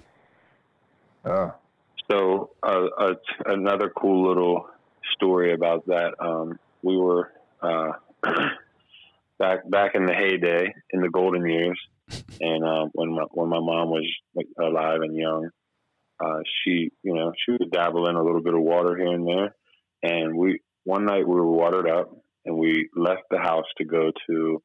So another cool little story about that. We were back in the heyday, in the golden years, and when my mom was alive and young, she would dabble in a little bit of water here and there. And one night we were watered up, and we left the house to go to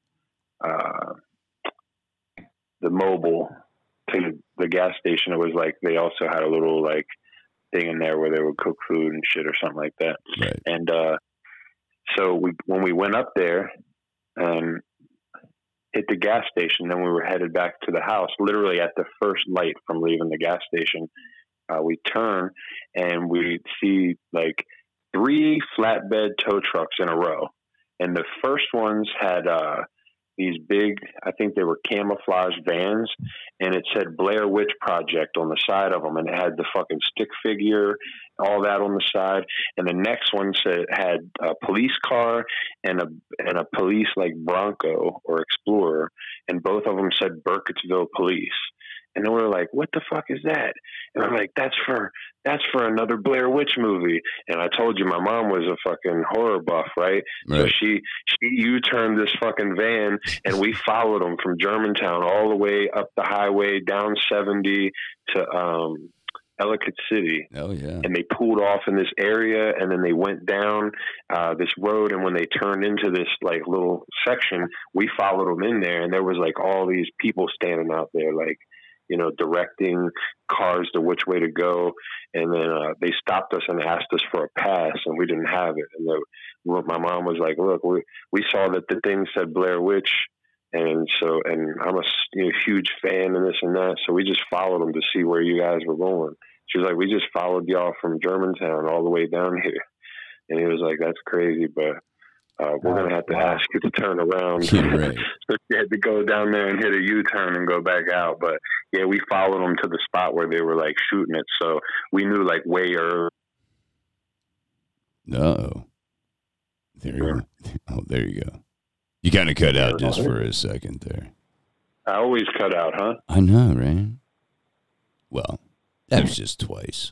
the Mobile, to the gas station. It was like they also had a little like thing in there where they would cook food and shit or something like that. Right. And so when we went up there and hit the gas station, then we were headed back to the house. Literally at the first light from leaving the gas station, we turn and we see like 3 flatbed tow trucks in a row, and the first ones had these big, I think they were camouflage vans, and it said Blair Witch Project on the side of them, and it had the fucking stick figure, all that on the side. And the next one had a police car and a police like Bronco or Explorer, and both of them said Burkittsville Police. And then we were like, what the fuck is that? And I'm like, that's for another Blair Witch movie. And I told you my mom was a fucking horror buff, right? So she U-turned this fucking van, and we followed them from Germantown all the way up the highway, down 70 to Ellicott City. Oh, yeah. And they pulled off in this area, and then they went down this road, and when they turned into this like little section, we followed them in there, and there was like all these people standing out there like, directing cars to which way to go. And then they stopped us and asked us for a pass, and we didn't have it. And my mom was like, look, we saw that the thing said Blair Witch. And I'm a huge fan and this and that. So we just followed them to see where you guys were going. She was like, we just followed y'all from Germantown all the way down here. And he was like, that's crazy, but we're going to have to ask you to turn around. Right. So she had to go down there and hit a U-turn and go back out. But yeah, we followed them to the spot where they were like shooting it. So we knew like way early. No. There you go. Oh, there you go. You kind of cut out just for a second there. I always cut out, huh? I know, right? Well, that was just twice.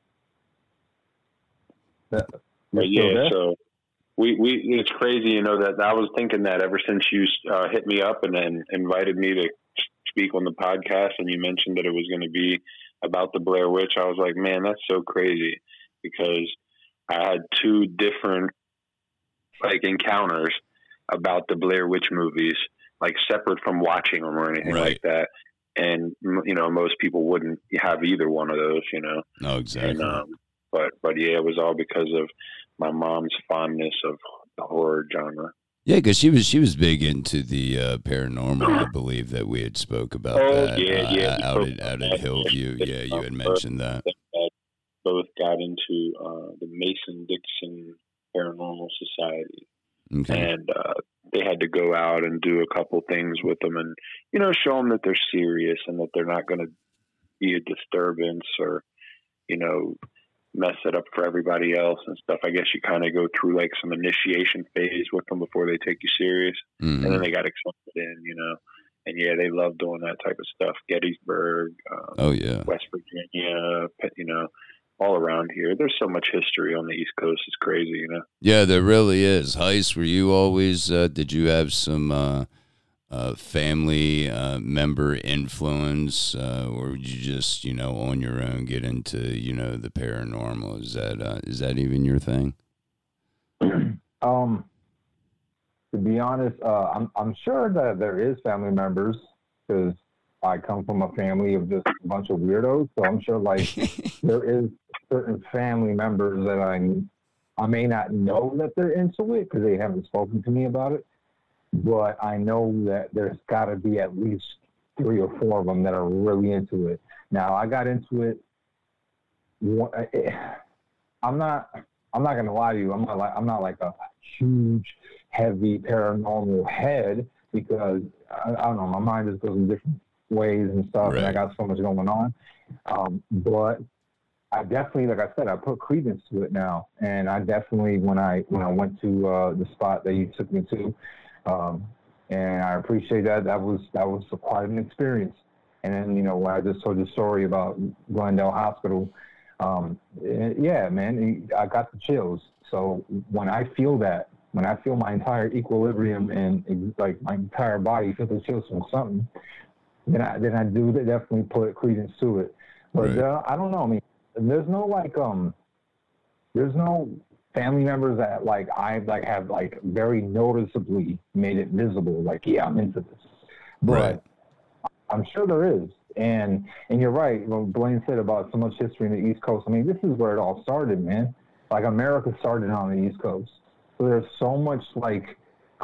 But yeah, so we it's crazy, you know, that I was thinking that ever since you hit me up and then invited me to speak on the podcast, and you mentioned that it was going to be about the Blair Witch. I was like, man, that's so crazy, because I had two different like encounters about the Blair Witch movies, like separate from watching them or anything like that. And, you know, most people wouldn't have either one of those, you know? No, exactly. And, but yeah, it was all because of my mom's fondness of the horror genre. Yeah, because she was big into the paranormal. I believe that we had spoke about that. Out at Hillview. Yeah, you had mentioned that. Both got into the Mason-Dixon Paranormal Society. Okay. And they had to go out and do a couple things with them and, you know, show them that they're serious and that they're not going to be a disturbance or, you know, mess it up for everybody else and stuff. I guess you kind of go through like some initiation phase with them before they take you serious. Mm-hmm. And then they got accepted in, you know. And yeah, they love doing that type of stuff. Gettysburg, West Virginia, you know, all around here. There's so much history on the East Coast. It's crazy, you know? Yeah, there really is. Heist, were you always, did you have some family member influence, or would you just, you know, on your own get into, you know, the paranormal? Is that even your thing? To be honest, I'm sure that there is family members, because I come from a family of just a bunch of weirdos. So I'm sure like there is certain family members that I may not know that they're into it because they haven't spoken to me about it. But I know that there's got to be at least 3 or 4 of them that are really into it. Now, I got into it. I'm not gonna lie to you. I'm not like a huge, heavy paranormal head, because I don't know. My mind just goes in different ways and stuff, and I got so much going on. But I definitely, like I said, I put credence to it now, and I definitely when I went to the spot that you took me to, and I appreciate that. That was quite an experience. And then, you know, when I just told the story about Glendale Hospital, yeah, man, I got the chills. So when I feel that, when I feel my entire equilibrium and like my entire body feel the chills from something, then I do definitely put credence to it. But I don't know. I mean, there's no family members that like I have like very noticeably made it visible. Like, yeah, I'm into this. But I'm sure there is. And you're right. What Blaine said about so much history in the East Coast. I mean, this is where it all started, man. Like, America started on the East Coast. So there's so much like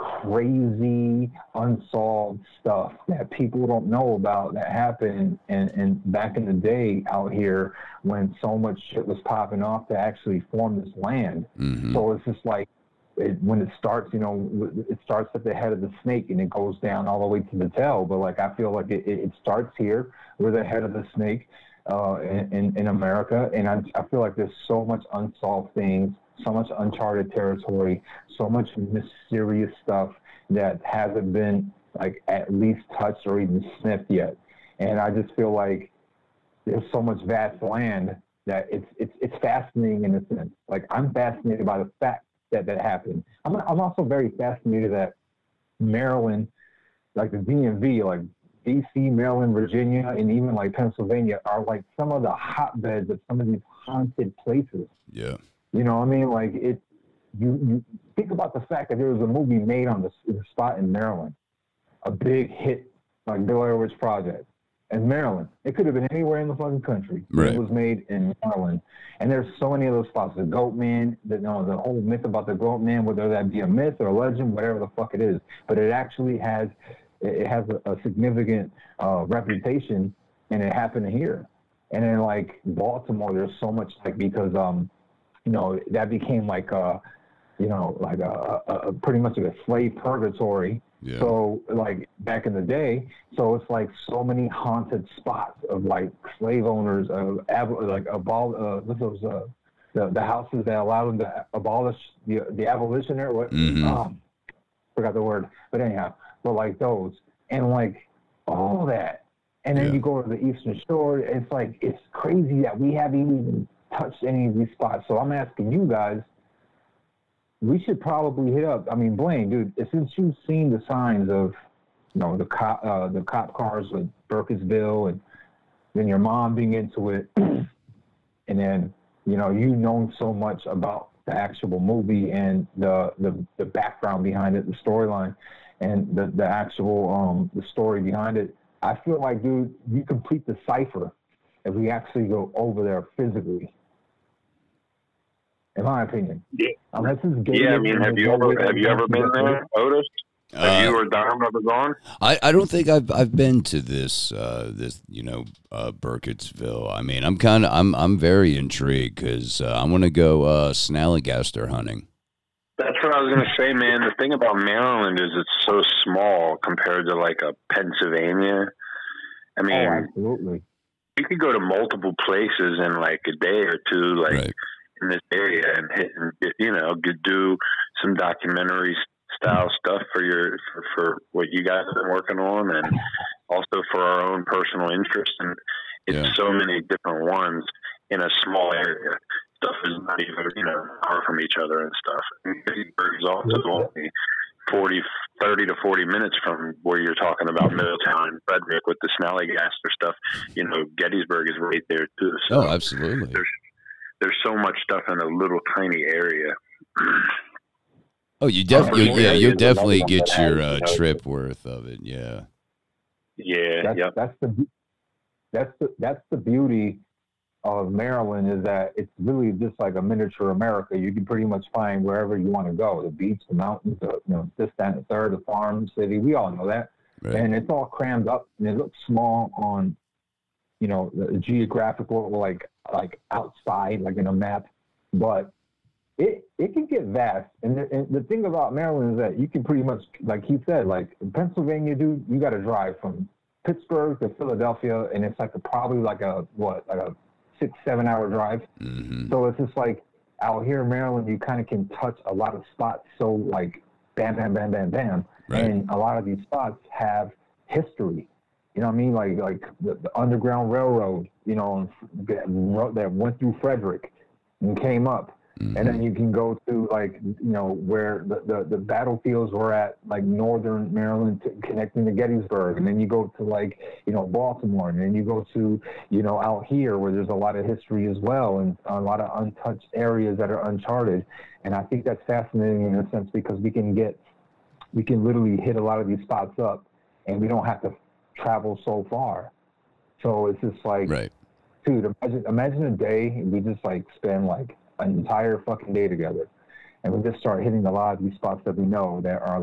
crazy unsolved stuff that people don't know about that happened and back in the day out here when so much shit was popping off to actually form this land. Mm-hmm. So it's just like when it starts, you know, it starts at the head of the snake and it goes down all the way to the tail. But like I feel like it starts here with the head of the snake in America, and I feel like there's so much unsolved things, so much uncharted territory, so much mysterious stuff that hasn't been like at least touched or even sniffed yet. And I just feel like there's so much vast land that it's fascinating in a sense. Like, I'm fascinated by the fact that happened. I'm also very fascinated that Maryland, like the DMV, like DC, Maryland, Virginia, and even like Pennsylvania are like some of the hotbeds of some of these haunted places. Yeah. You know what I mean? Like, you think about the fact that there was a movie made on the spot in Maryland, a big hit like Blair Witch Project. In Maryland, it could have been anywhere in the fucking country. Right. It was made in Maryland, and there's so many of those spots. The Goat Man, the whole myth about the Goat Man, whether that be a myth or a legend, whatever the fuck it is, but it actually has a significant reputation, and it happened here. And then like Baltimore, there's so much like because you know, that became like a pretty much like a slave purgatory. Yeah. So like back in the day, so it's like so many haunted spots of like slave owners, there's the houses that allow them to abolish the abolition or what? Forgot the word. But anyhow, but like those and like all that. And then you go to the Eastern Shore. It's like, it's crazy that we haven't even touched any of these spots. So I'm asking you guys, we should probably hit up. I mean, Blaine, dude, since you've seen the signs of, you know, the cop cars with Burkittsville, and then your mom being into it, and then, you know, you know so much about the actual movie and the background behind it, the storyline, and the actual the story behind it. I feel like, dude, you complete the cipher if we actually go over there physically. In my opinion. Yeah. Unless it's yeah, I mean, have you ever been there, Otis? Have you or Dom ever gone? I don't think I've been to this Burkittsville. I mean, I'm very intrigued because I want to go snallygaster hunting. That's what I was going to say, man. The thing about Maryland is it's so small compared to like a Pennsylvania. I mean, absolutely. You could go to multiple places in like a day or two, like in this area, and hit and could do some documentary style stuff for what you guys have been working on, and also for our own personal interest. And it's so many different ones in a small area. Stuff is not even, far from each other and stuff. Gettysburg is also only 30 to 40 minutes from where you're talking about Middletown and Frederick with the snallygaster stuff. Gettysburg is right there too. So absolutely. There's so much stuff in a little tiny area. Oh, you'll definitely get your trip worth of it. Yeah. Yeah. That's the beauty of Maryland, is that it's really just like a miniature America. You can pretty much find wherever you want to go, the beach, the mountains, this, that, and the third, the farm, city. We all know that. Right. And it's all crammed up, and it looks small on, the geographical, like outside, like in a map. But it can get vast. And the thing about Maryland is that you can pretty much, like he said, like in Pennsylvania, dude, you got to drive from Pittsburgh to Philadelphia, and it's probably like a 6-7 hour drive. Mm-hmm. So it's just like out here in Maryland, you kind of can touch a lot of spots. So like bam, bam, bam, bam, bam. Right. And a lot of these spots have history. You know what I mean? Like the Underground Railroad, that went through Frederick and came up. Mm-hmm. And then you can go to where the battlefields were at, like northern Maryland, connecting to Gettysburg. And then you go to Baltimore. And then you go to, out here where there's a lot of history as well, and a lot of untouched areas that are uncharted. And I think that's fascinating in a sense, because we can literally hit a lot of these spots up, and we don't have to travel so far. So it's just like, dude, imagine a day and we just spend an entire fucking day together, and we just start hitting a lot of these spots that we know that are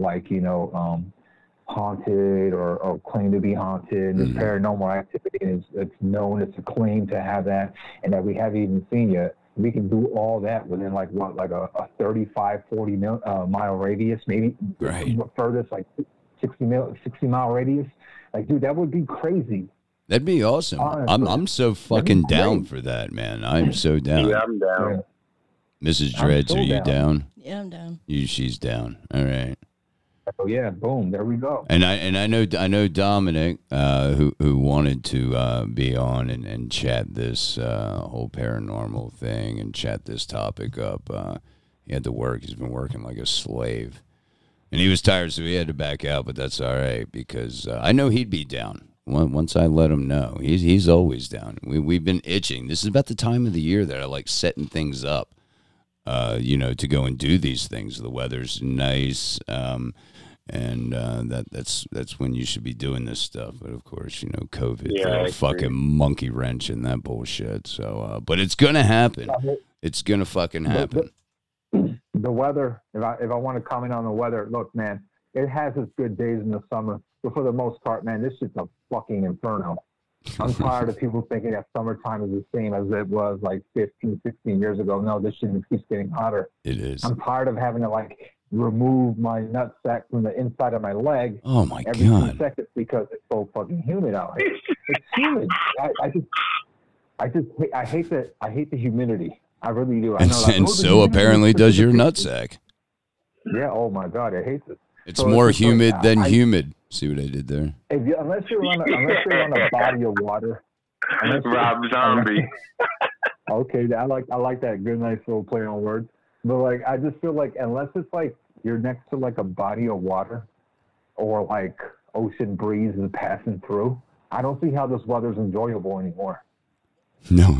haunted or claim to be haunted. There's paranormal activity, and it's known, it's a claim to have that, and that we haven't even seen yet. We can do all that within a 35, 40 mile radius, maybe furthest 60 mile radius. Dude, that would be crazy. That'd be awesome. Honestly. I'm so fucking down for that, man. I'm so down. Yeah, I'm down. Mrs. Dreads, are you down? Yeah, I'm down. She's down. All right. Oh yeah, boom, there we go. And I know Dominic, who wanted to be on and chat this whole paranormal thing and chat this topic up. He had to work. He's been working like a slave, and he was tired, so he had to back out. But that's all right, because I know he'd be down. Once I let him know, he's always down. We've been itching. This is about the time of the year that I like setting things up, to go and do these things. The weather's nice, and that's when you should be doing this stuff. But of course, COVID threw a fucking monkey wrench in that bullshit. So, but it's gonna happen. It's gonna fucking happen. The weather. If I want to comment on the weather, look, man, it has its good days in the summer. But for the most part, man, this shit's a fucking inferno. I'm tired of people thinking that summertime is the same as it was 15, 16 years ago. No, this shit keeps getting hotter. It is. I'm tired of having to remove my nutsack from the inside of my leg. Oh my every God. 2 seconds because it's so fucking humid out here. It's humid. I hate the humidity. I really do. And so apparently does your nutsack. Yeah. Oh my God, I hate this. It's so more humid than humid. See what I did there? Unless you're on a body of water. Rob Zombie. Okay, I like that. Good, nice little play on words. But like, I just feel like unless it's like you're next to like a body of water, or like ocean breeze is passing through, I don't see how this weather's enjoyable anymore. No,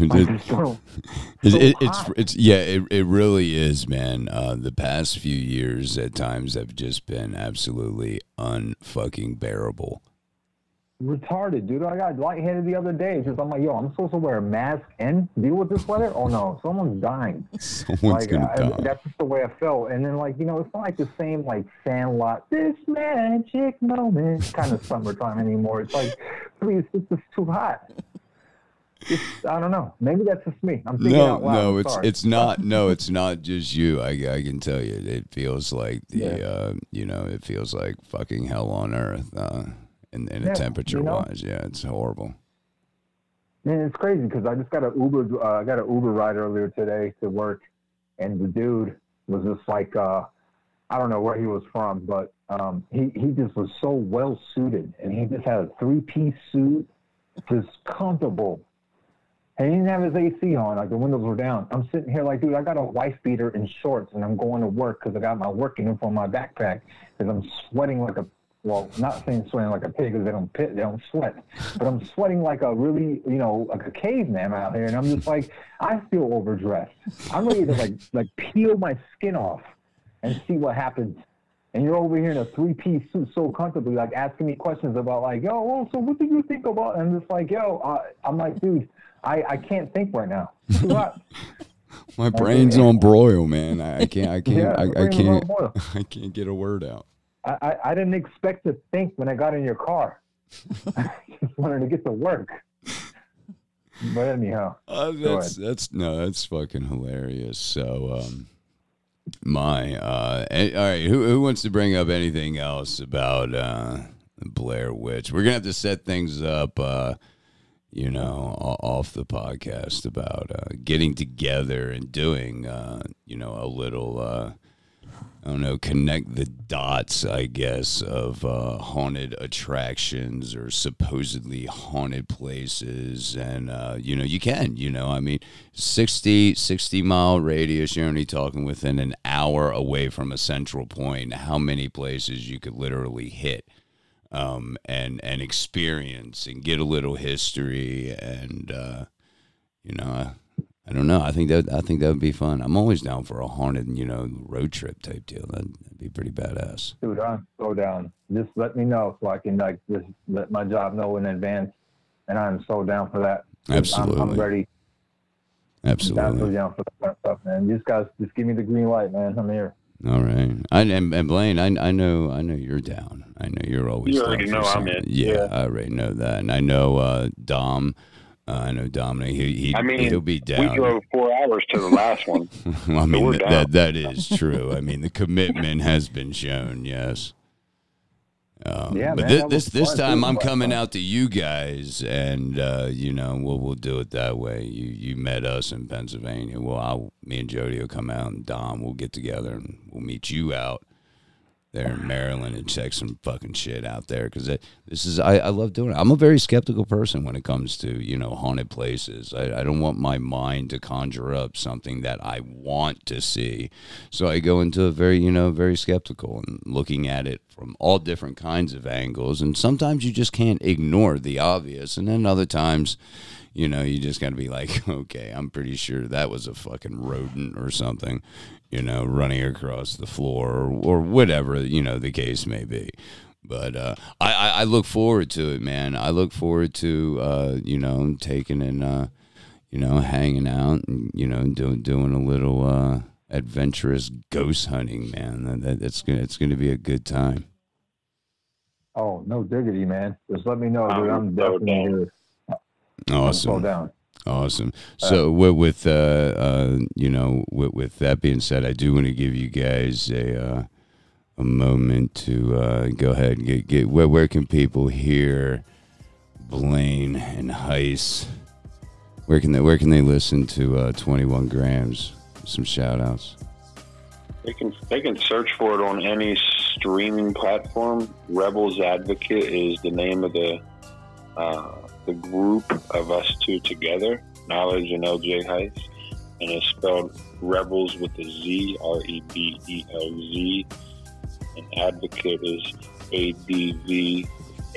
it really is, man. The past few years at times have just been absolutely unfucking bearable. Retarded, dude. I got lightheaded the other day. Just I'm like, yo, I'm supposed to wear a mask and deal with this weather? Oh no, someone's dying. Someone's gonna die. That's just the way I felt. And then like, it's not like the same like Sandlot, this magic moment kind of summertime anymore. It's like, please, it's just too hot. I don't know. Maybe that's just me. I'm thinking out loud. No, it's not. No, it's not just you. I can tell you, it feels like it feels like fucking hell on earth. In a temperature wise, it's horrible. Man, it's crazy because I just got an Uber. I got an Uber ride earlier today to work, and the dude was just like, I don't know where he was from, but he just was so well suited, and he just had a 3-piece suit, just comfortable. And he didn't have his AC on, like the windows were down. I'm sitting here like, dude, I got a wife beater and shorts, and I'm going to work because I got my work uniform on my backpack because I'm sweating like a. Well, not saying sweating like a pig because they don't sweat, but I'm sweating like a really, like a caveman out here, and I'm just like, I feel overdressed. I'm ready to like peel my skin off and see what happens. And you're over here in a 3-piece suit so comfortably, like asking me questions about like, yo, well, so what do you think about? And I'm just like, yo, I'm like, dude, I can't think right now. It's too hot. My brain's on broil, man. I can't get a word out. I didn't expect to think when I got in your car. I just wanted to get to work. But anyhow, that's fucking hilarious. So, all right, who wants to bring up anything else about Blair Witch? We're gonna have to set things up, off the podcast about getting together and doing, a little. I don't know, connect the dots, I guess, of haunted attractions or supposedly haunted places. And, you can, 60-mile radius, you're only talking within an hour away from a central point, how many places you could literally hit and experience and get a little history and, I don't know. I think that would be fun. I'm always down for a haunted, road trip type deal. That'd be pretty badass. Dude, I'm so down. Just let me know so I can just let my job know in advance, and I'm so down for that. Absolutely, I'm ready. Absolutely, I'm so down for that stuff, man. Just give me the green light, man. I'm here. All right, and Blaine, I know you're down. I know you're always. You already know I'm in. Yeah, I already know that, and I know Dom. I know Dominic. He'll be down. We drove 4 hours to the last one. I mean, that is true. I mean, the commitment has been shown. Yes. But man, this time I'm coming out to you guys, and we'll do it that way. You met us in Pennsylvania. Well, me and Jody will come out, and Dom will get together, and we'll meet you out there in Maryland and check some fucking shit out there because I love doing it. I'm a very skeptical person when it comes to haunted places. I don't want my mind to conjure up something that I want to see, so I go into a very very skeptical and looking at it from all different kinds of angles. And sometimes you just can't ignore the obvious, and then other times you just gotta be like, okay, I'm pretty sure that was a fucking rodent or something, running across the floor or whatever, the case may be. But I look forward to it, man. I look forward to, taking and, hanging out and, doing a little adventurous ghost hunting, man. It's going to be a good time. Oh, no diggity, man. Just let me know, dude. I'm definitely here. Awesome. Down. Awesome. So with that being said, I do want to give you guys a moment to go ahead and get where can people hear Blaine and Heist Where can they listen to 21 Grams? Some shout outs. They can search for it on any streaming platform. Rebels Advocate is the name of the group of us two together, Knowledge and LJ Heights, and it's spelled Rebels with a Z, REBELZ, and Advocate is ADVAKIT.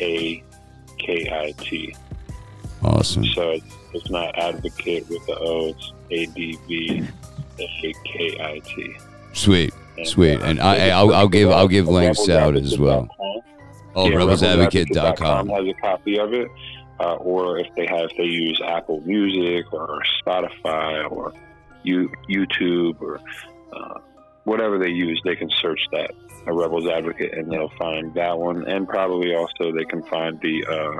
Awesome. So it's not Advocate with the O, it's ADVAKIT. Sweet. And I'll give links out as well. Oh, yeah, RebelsAdvocate.com has a copy of it, or if they use Apple Music or Spotify or YouTube or whatever they use, they can search that, a Rebels Advocate, and they'll find that one, and probably also they can find the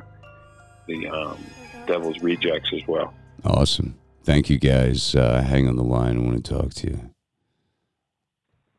Devil's Rejects as well. Awesome. Thank you guys. Hang on the line. I want to talk to you.